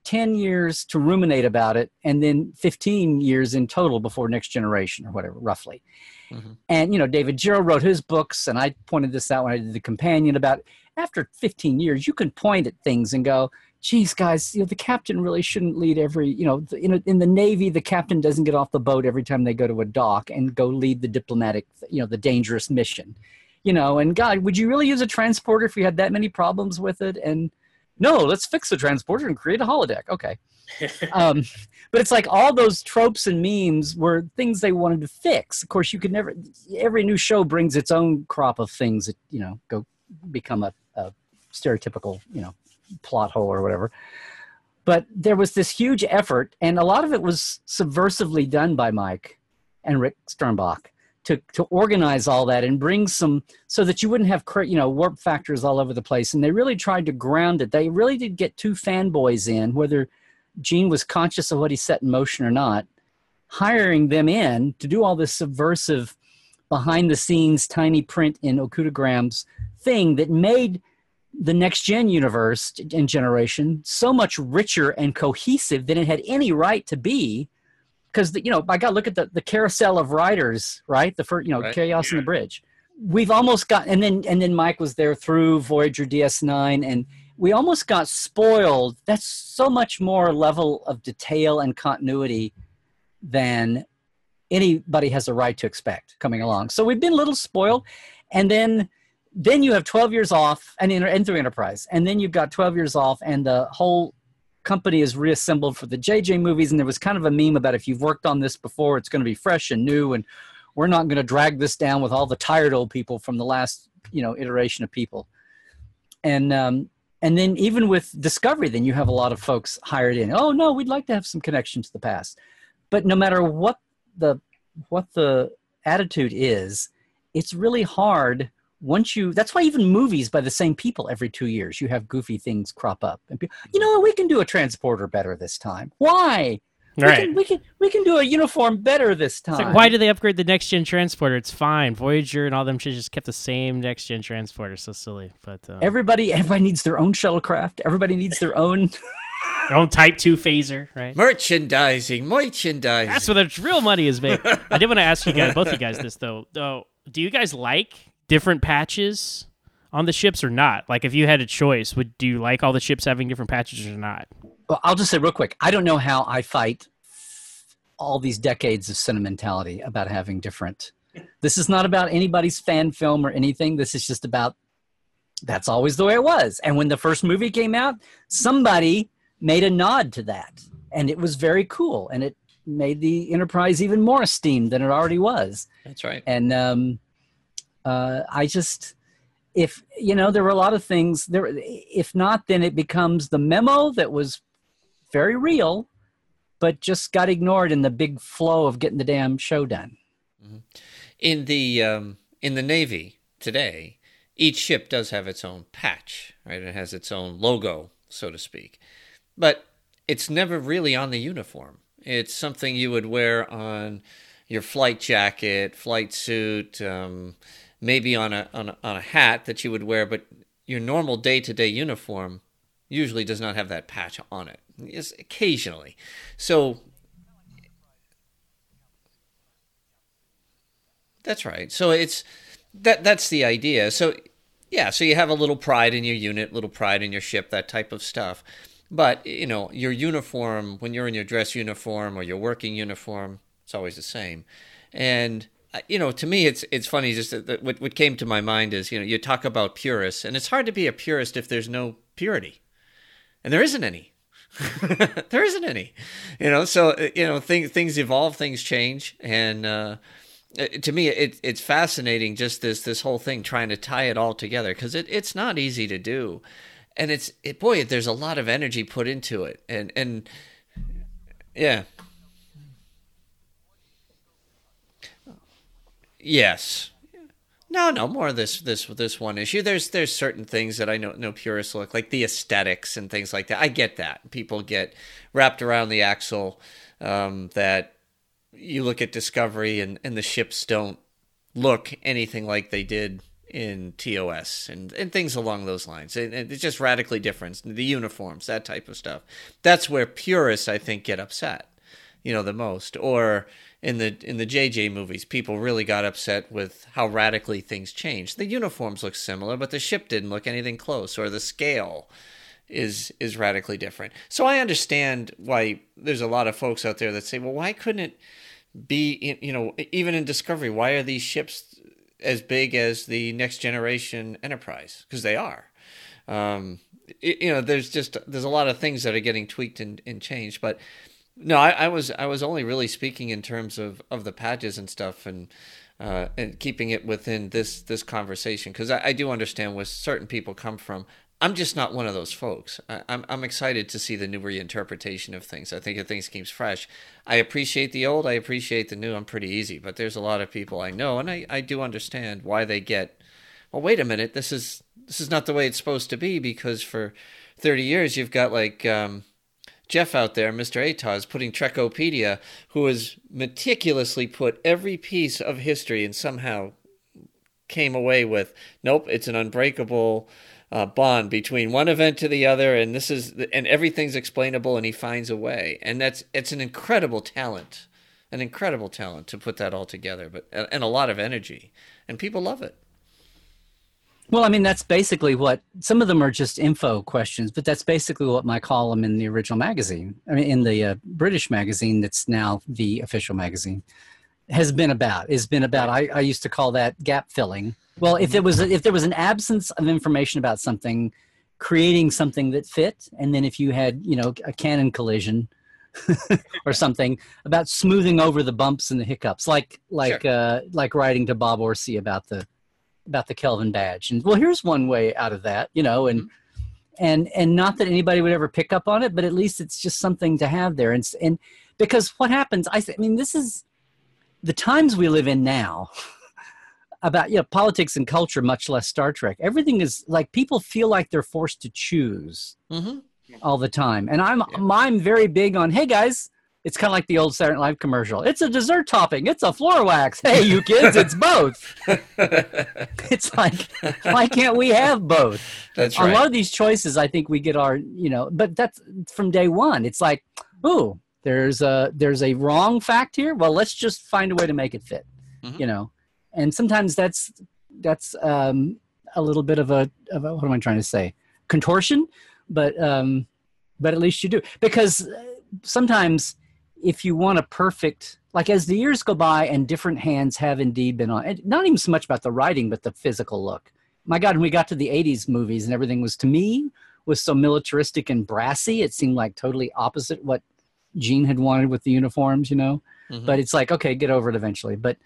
10 years to ruminate about it, and then 15 years in total before Next Generation or whatever, roughly. Mm-hmm. And, David Giro wrote his books, and I pointed this out when I did The Companion about after 15 years, you can point at things and go, geez, guys, the captain really shouldn't lead every, in the Navy, the captain doesn't get off the boat every time they go to a dock and go lead the diplomatic, the dangerous mission, and God, would you really use a transporter if we had that many problems with it? And no, let's fix the transporter and create a holodeck. Okay. But it's like all those tropes and memes were things they wanted to fix. Of course, you could never, every new show brings its own crop of things that, go become a stereotypical, plot hole or whatever. But there was this huge effort, and a lot of it was subversively done by Mike and Rick Sternbach to organize all that and bring some, so that you wouldn't have, warp factors all over the place. And they really tried to ground it. They really did get two fanboys in, whether Gene was conscious of what he set in motion or not, hiring them in to do all this subversive behind the scenes tiny print in Okutograms thing that made the Next Gen universe and generation so much richer and cohesive than it had any right to be. Because, by God, look at the carousel of writers, right? The first, right. Chaos in the Bridge. We've almost got, and then Mike was there through Voyager DS9, and we almost got spoiled. That's so much more level of detail and continuity than anybody has a right to expect coming along. So we've been a little spoiled, and then you have 12 years off, and through Enterprise, and then you've got 12 years off, and the whole company is reassembled for the JJ movies. And there was kind of a meme about, if you've worked on this before, it's going to be fresh and new, and we're not going to drag this down with all the tired old people from the last iteration of people. And then even with Discovery, then you have a lot of folks hired in. Oh no, we'd like to have some connection to the past. But no matter what the attitude is, it's really hard. That's why even movies by the same people every 2 years, you have goofy things crop up. And people, we can do a transporter better this time. Why? Right. We can do a uniform better this time. It's like, why do they upgrade the Next Gen transporter? It's fine. Voyager and all them should just kept the same Next Gen transporter. So silly. But everybody needs their own shuttlecraft. Everybody needs their own their own Type 2 phaser, right? Merchandising. That's where the real money is made. I did want to ask you guys, both you guys, this though. Do you guys like different patches on the ships or not? Like, if you had a choice, do you like all the ships having different patches or not? Well, I'll just say real quick, I don't know how I fight all these decades of sentimentality about having different. This is not about anybody's fan film or anything. This is just about, that's always the way it was. And when the first movie came out, somebody made a nod to that. And it was very cool. And it made the Enterprise even more esteemed than it already was. That's right. And I just, if, there were a lot of things there, if not, then it becomes the memo that was very real, but just got ignored in the big flow of getting the damn show done. Mm-hmm. In the Navy today, each ship does have its own patch, right? It has its own logo, so to speak, but it's never really on the uniform. It's something you would wear on your flight jacket, flight suit, maybe on a hat that you would wear, but your normal day-to-day uniform usually does not have that patch on it. Yes, occasionally. So that's right. So that's the idea. So yeah, so you have a little pride in your unit, little pride in your ship, that type of stuff. But your uniform, when you're in your dress uniform or your working uniform, it's always the same. And to me, it's funny. Just that what came to my mind is, you talk about purists, and it's hard to be a purist if there's no purity, and there isn't any. There isn't any. So things evolve, things change, and to me, it's fascinating. Just this whole thing, trying to tie it all together, because it's not easy to do, and there's a lot of energy put into it, and yeah. Yes. No, more of this one issue. There's certain things that I know purists look like the aesthetics and things like that. I get that. People get wrapped around the axle, that you look at Discovery and the ships don't look anything like they did in TOS and things along those lines. And it's just radically different. The uniforms, that type of stuff. That's where purists, I think, get upset, the most. Or in the JJ movies, people really got upset with how radically things changed. The uniforms look similar, but the ship didn't look anything close, or the scale is radically different. So I understand why there's a lot of folks out there that say, well, why couldn't it be, even in Discovery, why are these ships as big as the Next Generation Enterprise? Because they are. There's a lot of things that are getting tweaked and changed. But no, I was only really speaking in terms of the patches and stuff, and keeping it within this conversation, because I do understand where certain people come from. I'm just not one of those folks. I'm excited to see the new reinterpretation of things. I think if things keeps fresh. I appreciate the old. I appreciate the new. I'm pretty easy. But there's a lot of people I know, and I do understand why they get, well, wait a minute, this is not the way it's supposed to be, because for 30 years you've got like Jeff out there, Mr. Atoz, putting Trekopedia, who has meticulously put every piece of history and somehow came away with, nope, it's an unbreakable bond between one event to the other, and everything's explainable, and he finds a way, and it's an incredible talent to put that all together, and a lot of energy, and people love it. Well, I mean, that's basically what, some of them are just info questions, but that's basically what my column in the original magazine, I mean, in the British magazine that's now the official magazine, has been about. I used to call that gap filling. Well, if there was an absence of information about something, creating something that fit, and then if you had, a canon collision or something, about smoothing over the bumps and the hiccups, like writing to Bob Orsi about the Kelvin badge. And well, here's one way out of that, and not that anybody would ever pick up on it, but at least it's just something to have there. And because what happens, this is the times we live in now. About politics and culture, much less Star Trek. Everything is like, people feel like they're forced to choose all the time. And I'm very big on, hey guys, it's kind of like the old Saturday Night Live commercial. It's a dessert topping. It's a floor wax. Hey, you kids, it's both. It's like, why can't we have both? That's right. A lot of these choices, I think we get our, but that's from day one. It's like, ooh, there's a wrong fact here. Well, let's just find a way to make it fit, And sometimes that's a little bit of a what am I trying to say? Contortion, but at least you do, because sometimes if you want a perfect, like as the years go by and different hands have indeed been on, and not even so much about the writing, but the physical look. My God, when we got to the 80s movies and everything was, to me, was so militaristic and brassy, it seemed like totally opposite what Gene had wanted with the uniforms, But it's like, okay, get over it eventually. But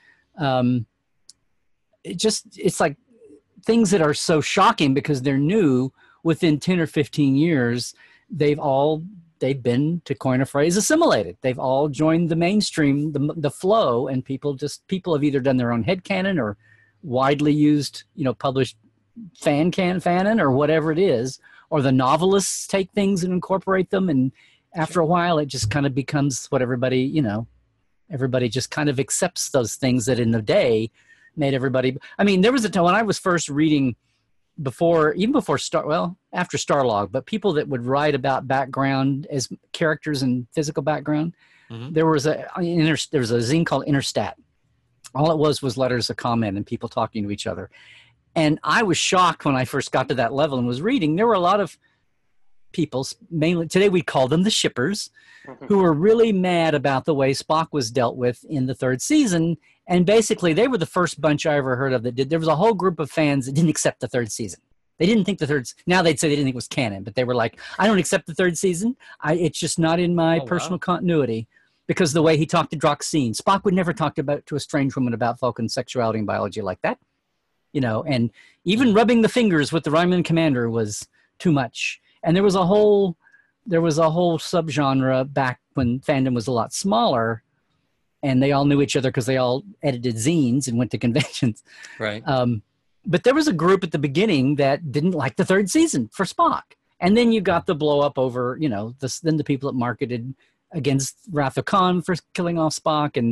it's like things that are so shocking because they're new. Within 10 or 15 years, they've been, to coin a phrase, assimilated. They've all joined the mainstream, the flow, and people have either done their own headcanon or widely used, published fanon or whatever it is, or the novelists take things and incorporate them, and after a while it just kind of becomes what everybody just kind of accepts those things that in the day made everybody. I mean, there was a time when I was first reading after Starlog, but people that would write about background as characters and physical background. There was a zine called Interstat. All it was letters of comment and people talking to each other. And I was shocked when I first got to that level and was reading. There were a lot of people, mainly today we call them the shippers, who were really mad about the way Spock was dealt with in the third season. And basically, they were the first bunch I ever heard of that did. There was a whole group of fans that didn't accept the third season. They didn't think now they'd say they didn't think it was canon, but they were like, I don't accept the third season. It's just not in my personal continuity, because the way he talked to Droxine. Spock would never talk to a strange woman about Vulcan sexuality and biology like that. And even rubbing the fingers with the Ryman commander was too much. And there was a whole subgenre back when fandom was a lot smaller, and they all knew each other because they all edited zines and went to conventions. Right. But there was a group at the beginning that didn't like the third season for Spock. And then you got the blow up over, then the people that marketed against Wrath of Khan for killing off Spock,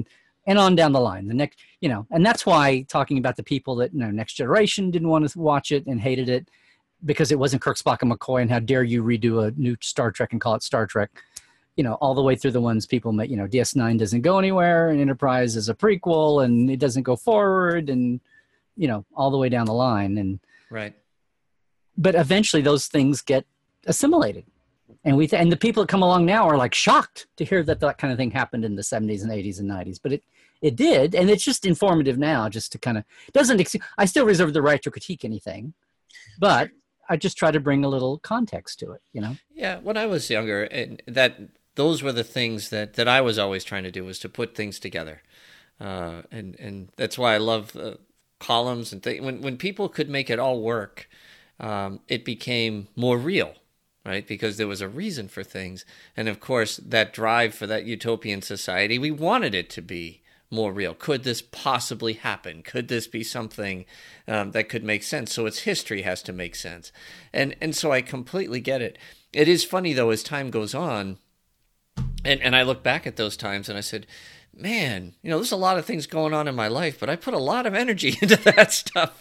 and on down the line. The next, and that's why talking about the people that, Next Generation didn't want to watch it and hated it because it wasn't Kirk, Spock, and McCoy, and how dare you redo a new Star Trek and call it Star Trek, all the way through the ones people make, DS9 doesn't go anywhere, and Enterprise is a prequel, and it doesn't go forward, and, all the way down the line. And right. But eventually those things get assimilated. And and the people that come along now are like shocked to hear that kind of thing happened in the 70s and 80s and 90s. But it did, and it's just informative now, just to kind of I still reserve the right to critique anything, but I just try to bring a little context to it, Yeah, when I was younger, and those were the things that I was always trying to do, was to put things together, and that's why I love columns and things. When people could make it all work, it became more real. Right, because there was a reason for things. And of course, that drive for that utopian society, we wanted it to be more real. Could this possibly happen? Could this be something that could make sense? So its history has to make sense. And so I completely get it. It is funny, though, as time goes on, and I look back at those times and I said, man, there's a lot of things going on in my life, but I put a lot of energy into that stuff.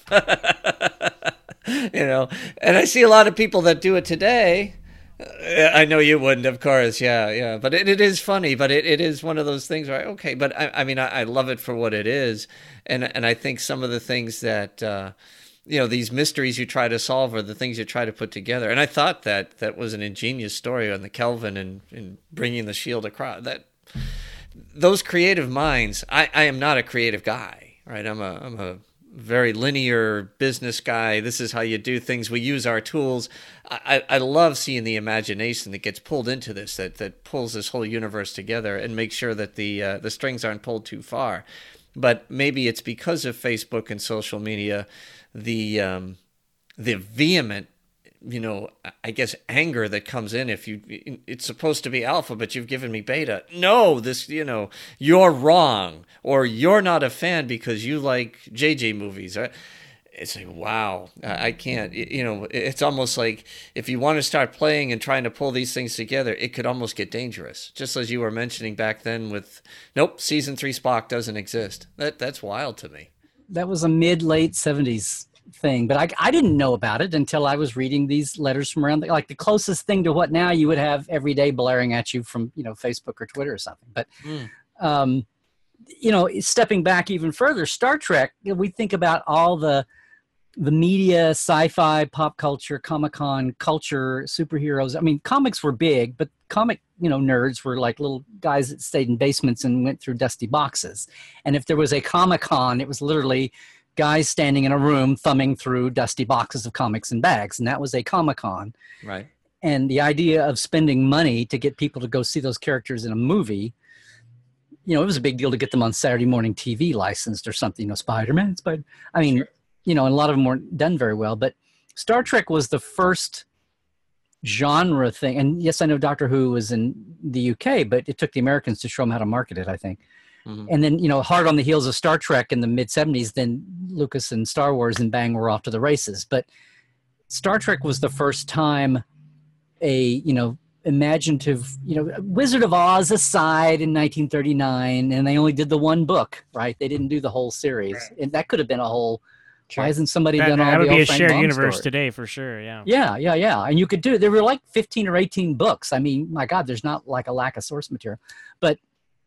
And I see a lot of people that do it today. I know you wouldn't, of course. Yeah. But it is funny, but it is one of those things where, okay, but I mean, I love it for what it is. And I think some of the things that, these mysteries you try to solve are the things you try to put together. And I thought that was an ingenious story on the Kelvin and bringing the shield across. Those creative minds, I am not a creative guy, right? I'm a very linear business guy. This is how you do things. We use our tools. I love seeing the imagination that gets pulled into this, that pulls this whole universe together and makes sure that the strings aren't pulled too far. But maybe it's because of Facebook and social media, the vehement, I guess, anger that comes in if it's supposed to be alpha, but you've given me beta. No, you're wrong, or you're not a fan because you like JJ movies. It's like, wow, I can't, it's almost like if you want to start playing and trying to pull these things together, it could almost get dangerous. Just as you were mentioning back then with, nope, season 3 Spock doesn't exist. That's wild to me. That was a mid-late 70s thing, but I didn't know about it until I was reading these letters from around the closest thing to what now you would have every day blaring at you from Facebook or Twitter or something. But stepping back even further, Star Trek, we think about all the media, sci-fi, pop culture, Comic-Con culture, superheroes. I mean, comics were big, but comic nerds were like little guys that stayed in basements and went through dusty boxes. And if there was a Comic-Con, it was literally guys standing in a room thumbing through dusty boxes of comics and bags, and that was a Comic-Con. Right. And the idea of spending money to get people to go see those characters in a movie, it was a big deal to get them on Saturday morning TV licensed or something, Spider-Man, I mean, sure. And a lot of them weren't done very well, but Star Trek was the first genre thing. And yes, I know Doctor Who was in the UK, but it took the Americans to show them how to market it, I think. Mm-hmm. And then, hard on the heels of Star Trek in the mid-70s, then Lucas and Star Wars and bang, we're off to the races. But Star Trek was the first time a, imaginative, Wizard of Oz aside in 1939, and they only did the one book, right? They didn't do the whole series. Right. And that could have been a whole, sure. Why hasn't somebody done all the old Frank Baum stories? That would be a shared universe today for sure, yeah. Yeah. And you could do it. There were like 15 or 18 books. I mean, my God, there's not like a lack of source material. But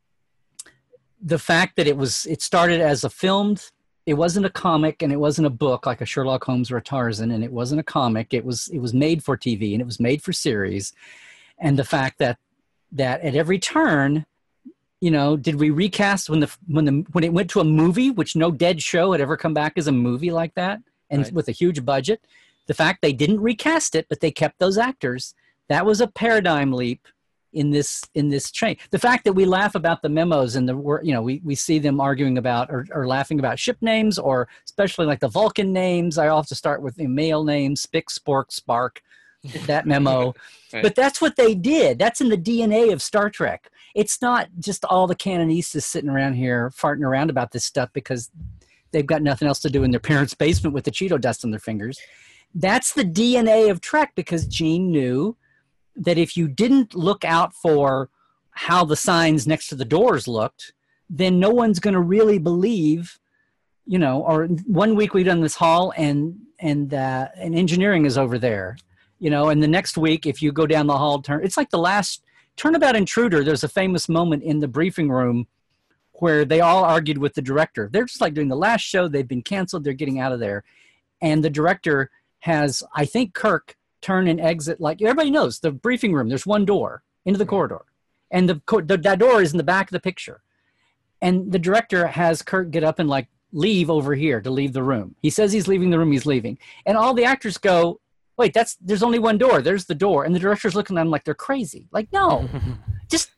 the fact that it started as a filmed, it wasn't a comic and it wasn't a book like a Sherlock Holmes or a Tarzan, and it wasn't a comic. It was made for TV and it was made for series. And the fact that at every turn, did we recast when it went to a movie, which no dead show had ever come back as a movie like that, and right. with a huge budget, the fact they didn't recast it, but they kept those actors, that was a paradigm leap in this chain. The fact that we laugh about the memos and we see them arguing about or laughing about ship names, or especially like the Vulcan names. I have to start with the male names, Spick, Spork, Spark, that memo. Right. But that's what they did. That's in the DNA of Star Trek. It's not just all the canonistas sitting around here farting around about this stuff because they've got nothing else to do in their parents' basement with the Cheeto dust on their fingers. That's the DNA of Trek, because Gene knew that if you didn't look out for how the signs next to the doors looked, then no one's going to really believe, or 1 week we've done this hall and engineering is over there, and the next week, if you go down the hall, it's like the last Turnabout Intruder. There's a famous moment in the briefing room where they all argued with the director. They're just like doing the last show. They've been canceled. They're getting out of there. And the director has, I think, Kirk turn and exit. Like everybody knows, the briefing room, there's one door into the corridor. And that door is in the back of the picture. And the director has Kirk get up and like leave over here to leave the room. He says he's leaving the room. He's leaving. And all the actors go, wait, there's only one door. There's the door. And the director's looking at them like they're crazy. Like, no, just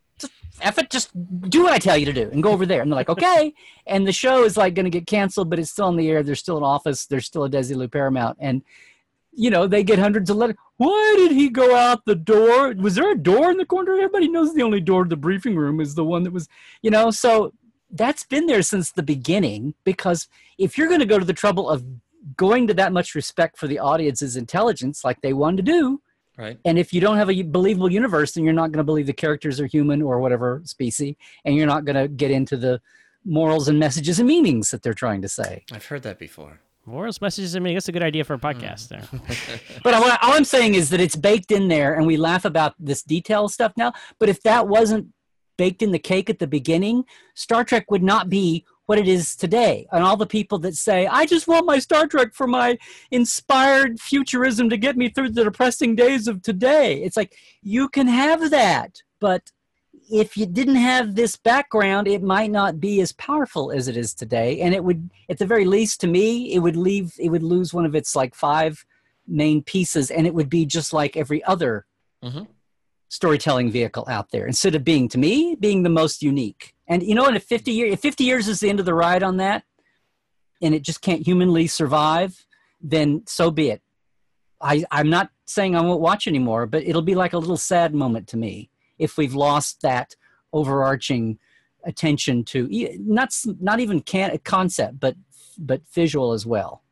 F it, just do what I tell you to do and go over there. And they're like, okay. And the show is like going to get canceled, but it's still on the air. There's still an office. There's still a Desilu Paramount. And, they get hundreds of letters. Why did he go out the door? Was there a door in the corner? Everybody knows the only door to the briefing room is the one that was, so that's been there since the beginning, because if you're going to go to the trouble of going to that much respect for the audience's intelligence, like they wanted to do, right? And if you don't have a believable universe, then you're not going to believe the characters are human or whatever species, and you're not going to get into the morals and messages and meanings that they're trying to say. I've heard that before. Morals, messages, and meanings. That's a good idea for a podcast there. But all I'm saying is that it's baked in there, and we laugh about this detail stuff now. But if that wasn't baked in the cake at the beginning, Star Trek would not be what it is today. And all the people that say, I just want my Star Trek for my inspired futurism to get me through the depressing days of today. It's like, you can have that, but if you didn't have this background, it might not be as powerful as it is today. And it would, at the very least, to me, it would lose one of its like 5 main pieces, and it would be just like every other storytelling vehicle out there, instead of being, to me, being the most unique. And if 50 years is the end of the ride on that, and it just can't humanly survive, then so be it. I'm not saying I won't watch anymore, but it'll be like a little sad moment to me if we've lost that overarching attention to not even concept, but visual as well.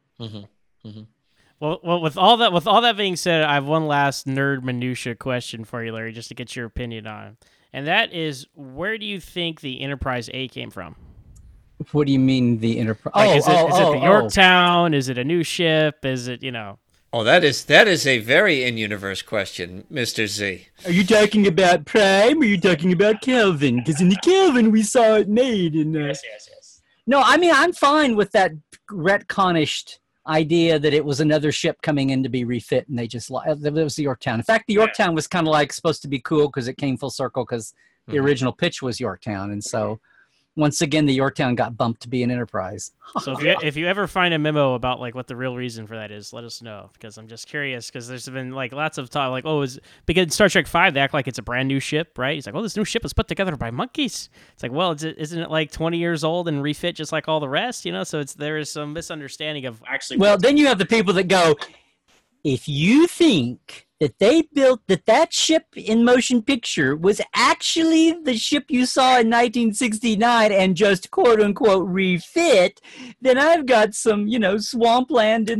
Well, with all that being said, I have one last nerd minutia question for you, Larry, just to get your opinion on. And that is, where do you think the Enterprise A came from? What do you mean the Enterprise? Like, is it the Yorktown? Is it a new ship? Is it, Oh, that is a very in-universe question, Mr. Z. Are you talking about Prime, or are you talking about Kelvin? Because in the Kelvin, we saw it made. Yes. No, I mean, I'm fine with that retconished idea that it was another ship coming in to be refit, and it was the Yorktown. In fact, the Yorktown was kind of like supposed to be cool because it came full circle, because the original pitch was Yorktown, and so once again the Yorktown got bumped to be an Enterprise. So if you ever find a memo about like what the real reason for that is, let us know, because I'm just curious, because there's been like lots of talk like, because in Star Trek V they act like it's a brand new ship, right? He's like, this new ship was put together by monkeys. It's like, well, isn't it like 20 years old and refit just like all the rest, so there is some misunderstanding of actually. Well, then you have the people that go, if you think that they built that ship in motion picture was actually the ship you saw in 1969 and just quote unquote refit, then I've got some, swampland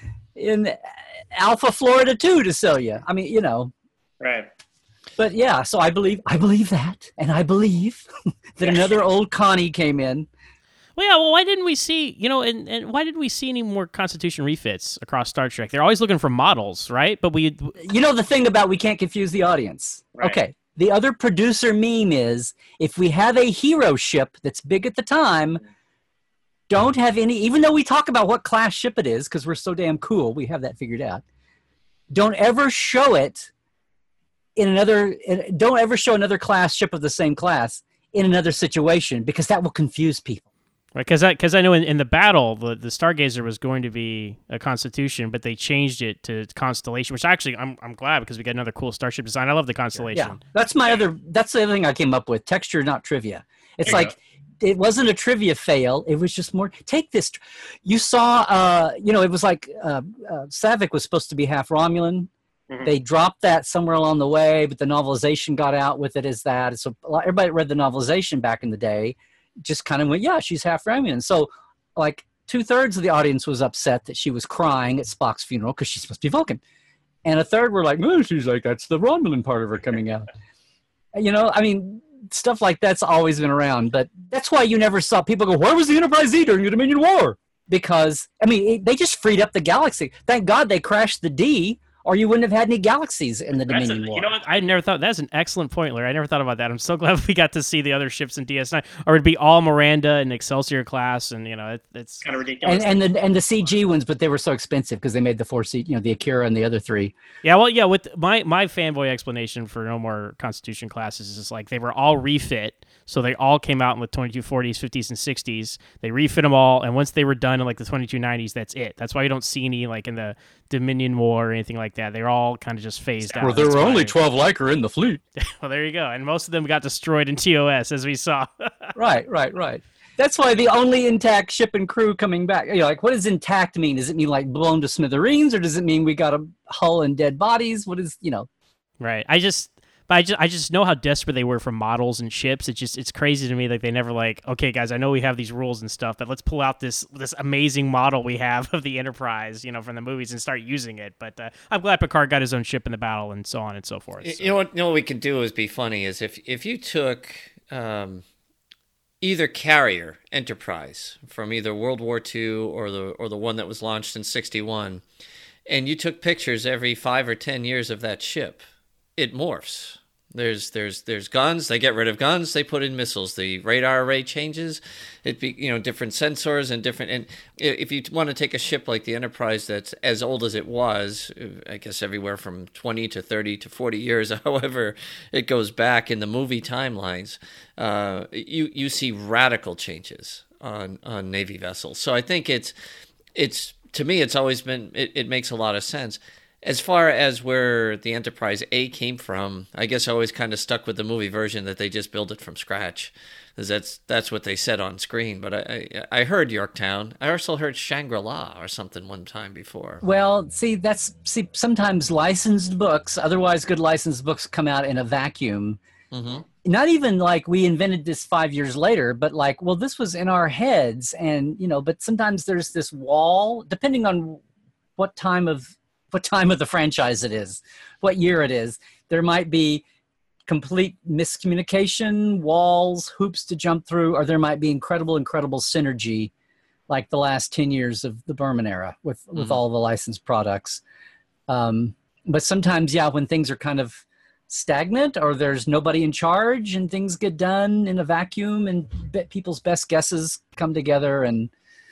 in Alpha Florida too to sell you. I mean, Right. But yeah, so I believe that, and I believe that another old Connie came in. Well, yeah. Well, why didn't we see, and why didn't we see any more Constitution refits across Star Trek? They're always looking for models, right? But the thing about we can't confuse the audience. Right. Okay. The other producer meme is, if we have a hero ship that's big at the time, don't have any, even though we talk about what class ship it is, because we're so damn cool, we have that figured out. Don't ever show it don't ever show another class ship of the same class in another situation, because that will confuse people. Right, because I know in the battle, the Stargazer was going to be a Constitution, but they changed it to Constellation, which actually I'm glad, because we got another cool starship design. I love the Constellation. Yeah, that's the other thing I came up with. Texture, not trivia. It's like, it wasn't a trivia fail. It was just more, take this. You saw, it was like Savick was supposed to be half Romulan. Mm-hmm. They dropped that somewhere along the way, but the novelization got out with it as that. So everybody that read the novelization back in the day just kind of went, yeah, she's half Romulan. So like 2/3 of the audience was upset that she was crying at Spock's funeral because she's supposed to be Vulcan. And a third were like, she's like, that's the Romulan part of her coming out. I mean, stuff like that's always been around. But that's why you never saw people go, where was the Enterprise D during the Dominion War? Because, I mean, they just freed up the galaxy. Thank God they crashed the D, or you wouldn't have had any galaxies in the Dominion War. You know what? I never thought, that's an excellent point, Larry. I never thought about that. I'm so glad we got to see the other ships in DS9. Or it'd be all Miranda and Excelsior class, and it's kind of ridiculous. And the CG ones, but they were so expensive because they made the 4-seat, the Akira and the other 3. Yeah, well, yeah. With my fanboy explanation for No More Constitution classes is just like they were all refit. So they all came out in the 2240s, 50s, and 60s. They refit them all, and once they were done in like the 2290s, that's it. That's why you don't see any like in the Dominion War or anything like that. They're all kind of just phased out. Well, there were only 12 Leica in the fleet. Well, there you go. And most of them got destroyed in TOS, as we saw. Right. That's why the only intact ship and crew coming back. Like, what does intact mean? Does it mean like blown to smithereens, or does it mean we got a hull and dead bodies? What is, Right. I just know how desperate they were for models and ships. It's crazy to me that they never like, okay, guys, I know we have these rules and stuff, but let's pull out this amazing model we have of the Enterprise, from the movies and start using it. But I'm glad Picard got his own ship in the battle and so on and so forth. So. You know what we can do is be funny is if you took either carrier Enterprise from either World War II or the one that was launched in 1961, and you took pictures every 5 or 10 years of that ship, it morphs. There's guns. They get rid of guns. They put in missiles. The radar array changes. It be different sensors and different. And if you want to take a ship like the Enterprise that's as old as it was, I guess everywhere from 20 to 30 to 40 years, however it goes back in the movie timelines, you see radical changes on Navy vessels. So I think it's to me it's always been it makes a lot of sense. As far as where the Enterprise A came from, I guess I always kind of stuck with the movie version that they just built it from scratch, because that's what they said on screen. But I heard Yorktown. I also heard Shangri-La or something one time before. Well, sometimes licensed books, otherwise good licensed books, come out in a vacuum. Mm-hmm. Not even like we invented this 5 years later, but like, well, this was in our heads, and but sometimes there's this wall, depending on what time of the franchise it is, what year it is. There might be complete miscommunication, walls, hoops to jump through, or there might be incredible synergy, like the last 10 years of the Berman era with all the licensed products. But sometimes, when things are kind of stagnant or there's nobody in charge and things get done in a vacuum and people's best guesses come together, and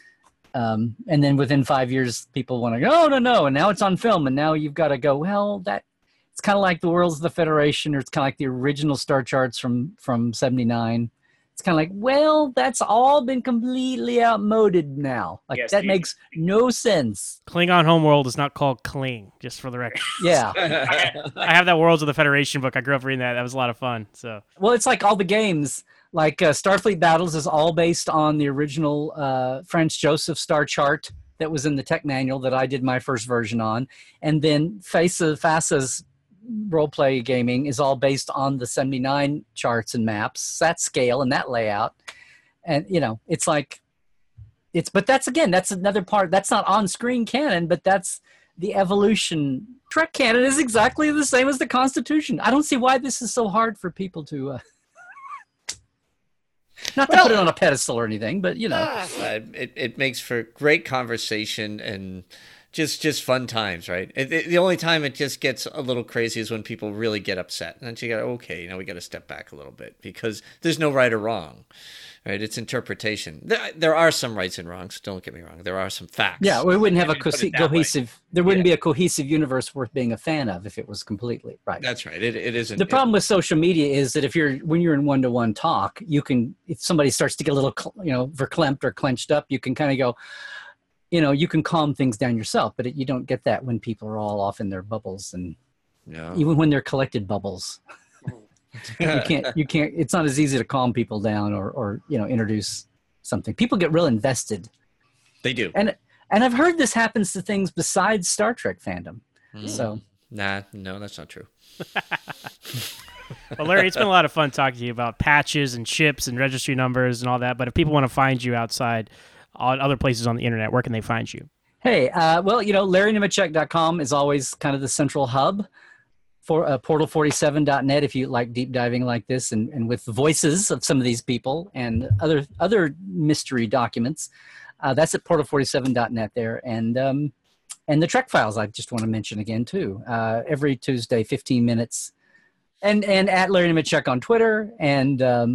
then within 5 years, people want to go, no, and now it's on film, and now you've got to go, well, it's kind of like the Worlds of the Federation, or it's kind of like the original star charts from 79. It's kind of like, well, that's all been completely outmoded now. Like, yes, that makes no sense. Klingon Homeworld is not called Kling, just for the record. Yeah. I have that Worlds of the Federation book. I grew up reading that. That was a lot of fun. So. Well, it's like all the games. Like Starfleet Battles is all based on the original Franz Joseph star chart that was in the tech manual that I did my first version on. And then FASA's role-play gaming is all based on the 79 charts and maps, that scale and that layout. And, it's like, but that's another part. That's not on-screen canon, but that's the evolution. Trek canon is exactly the same as the Constitution. I don't see why this is so hard for people to... Not to put it on a pedestal or anything, but it makes for great conversation and just fun times, right? The only time it just gets a little crazy is when people really get upset, and then you go, okay, we got to step back a little bit, because there's no right or wrong, right? It's interpretation. There are some rights and wrongs. Don't get me wrong. There are some facts. Yeah, we wouldn't have a cohesive. There wouldn't be a cohesive universe worth being a fan of if it was completely right. That's right. It isn't. The problem with social media is that when you're in one-to-one talk, if somebody starts to get a little, verklempt or clenched up, you can kind of go, you can calm things down yourself, but you don't get that when people are all off in their bubbles, and even when they're collected bubbles. You can't, it's not as easy to calm people down or introduce something. People get real invested. They do. And I've heard this happens to things besides Star Trek fandom. So. No, that's not true. Well, Larry, it's been a lot of fun talking to you about patches and ships and registry numbers and all that. But if people want to find you outside on other places on the internet, where can they find you? Hey, LarryNemecek.com is always kind of the central hub. portal47.net if you like deep diving like this and with the voices of some of these people and other mystery documents. That's at portal47.net there. And the Trek Files, I just want to mention again, too. Every Tuesday, 15 minutes. And at Larry Nemecek on Twitter and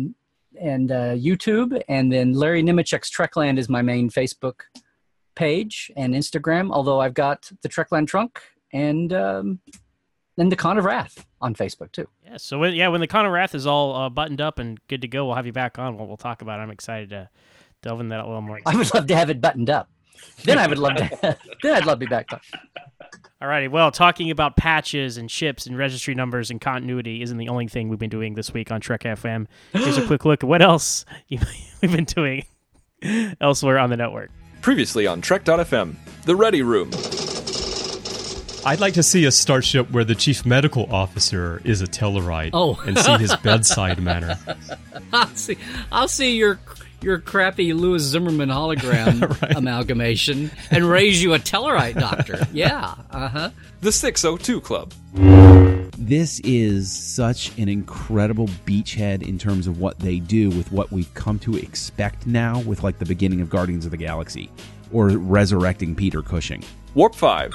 YouTube. And then Larry Nemecek's Trekland is my main Facebook page and Instagram, although I've got the Trekland Trunk and the Con of Wrath on Facebook, too. Yeah, so when the Con of Wrath is all buttoned up and good to go, we'll have you back on. We'll talk about it. I'm excited to delve into that a little more. I would love to have it buttoned up. Then I would love to. Then I'd love to be back. All righty. Well, talking about patches and ships and registry numbers and continuity isn't the only thing we've been doing this week on Trek FM. Here's a quick look at what else we've been doing elsewhere on the network. Previously on Trek.fm, The Ready Room. I'd like to see a starship where the chief medical officer is a Tellarite and see his bedside manner. I'll see your crappy Louis Zimmerman hologram right. Amalgamation and raise you a Tellarite doctor. Yeah. The 602 Club. This is such an incredible beachhead in terms of what they do with what we've come to expect now with like the beginning of Guardians of the Galaxy or resurrecting Peter Cushing. Warp 5.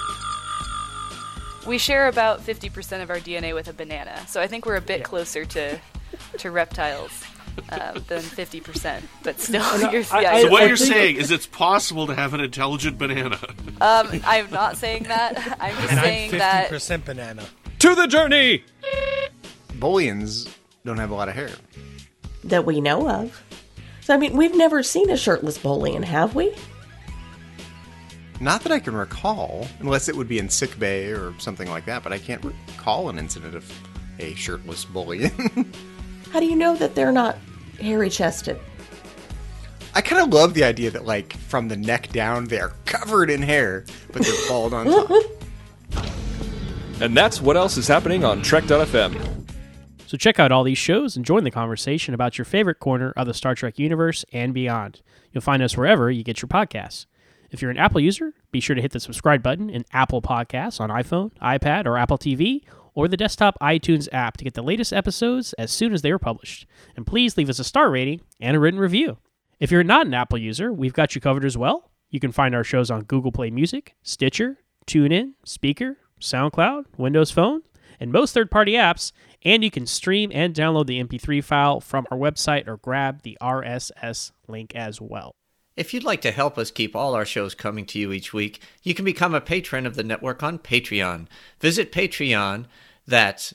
We share about 50% of our DNA with a banana, so I think we're a bit closer to reptiles than 50%, but still. So what you're saying is it's possible to have an intelligent banana. I'm not saying that. I'm just saying that. 50% banana. To the journey! Bolians don't have a lot of hair. That we know of. So, I mean, we've never seen a shirtless Bolian, have we? Not that I can recall, unless it would be in sickbay or something like that, but I can't recall an incident of a shirtless Bolian. How do you know that they're not hairy-chested? I kind of love the idea that, like, from the neck down, they're covered in hair, but they're bald on top. And that's what else is happening on Trek.fm. So check out all these shows and join the conversation about your favorite corner of the Star Trek universe and beyond. You'll find us wherever you get your podcasts. If you're an Apple user, be sure to hit the subscribe button in Apple Podcasts on iPhone, iPad, or Apple TV, or the desktop iTunes app to get the latest episodes as soon as they are published. And please leave us a star rating and a written review. If you're not an Apple user, we've got you covered as well. You can find our shows on Google Play Music, Stitcher, TuneIn, Speaker, SoundCloud, Windows Phone, and most third-party apps, and you can stream and download the MP3 file from our website or grab the RSS link as well. If you'd like to help us keep all our shows coming to you each week, you can become a patron of the network on Patreon. Visit Patreon, that's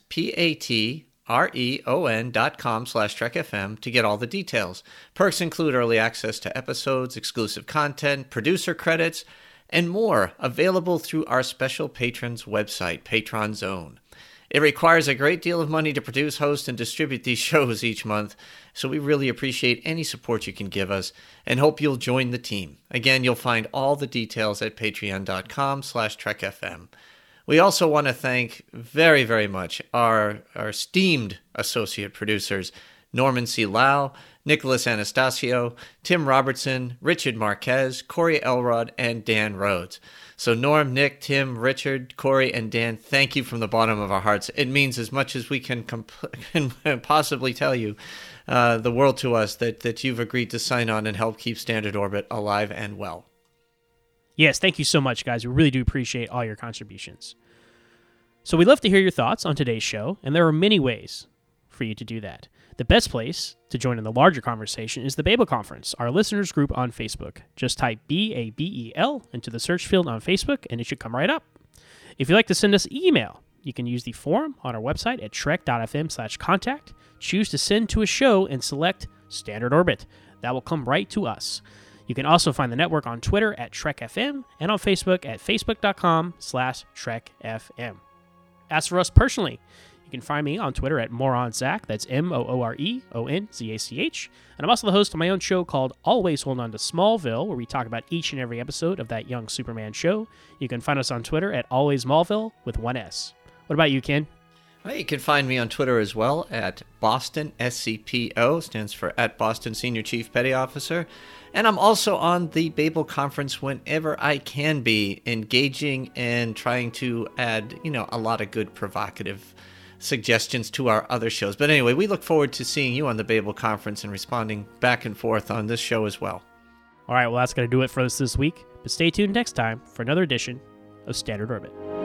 patreon.com/TrekFM to get all the details. Perks include early access to episodes, exclusive content, producer credits, and more available through our special patrons website, Patron Zone. It requires a great deal of money to produce, host, and distribute these shows each month, so we really appreciate any support you can give us and hope you'll join the team. Again, you'll find all the details at patreon.com/TrekFM. We also want to thank very, very much our esteemed associate producers, Norman C. Lau, Nicholas Anastasio, Tim Robertson, Richard Marquez, Corey Elrod, and Dan Rhodes. So Norm, Nick, Tim, Richard, Corey, and Dan, thank you from the bottom of our hearts. It means as much as we can possibly tell you, the world to us, that you've agreed to sign on and help keep Standard Orbit alive and well. Yes, thank you so much, guys. We really do appreciate all your contributions. So we'd love to hear your thoughts on today's show, and there are many ways for you to do that. The best place to join in the larger conversation is the Babel Conference, our listeners group on Facebook. Just type BABEL into the search field on Facebook, and it should come right up. If you'd like to send us email, you can use the form on our website at trek.fm/contact. Choose to send to a show and select Standard Orbit. That will come right to us. You can also find the network on Twitter at TrekFM and on Facebook at facebook.com/TrekFM. As for us personally, you can find me on Twitter at MoronZach, that's MOOREONZACH, and I'm also the host of my own show called Always Hold On to Smallville, where we talk about each and every episode of that young Superman show. You can find us on Twitter at AlwaysSmallville with one S. What about you, Ken? You can find me on Twitter as well at Boston SCPO, stands for at Boston Senior Chief Petty Officer. And I'm also on the Babel Conference whenever I can be, engaging and trying to add, a lot of good provocative suggestions to our other shows. But anyway, we look forward to seeing you on the Babel Conference and responding back and forth on this show as well. All right, well, that's going to do it for us this week. But stay tuned next time for another edition of Standard Orbit.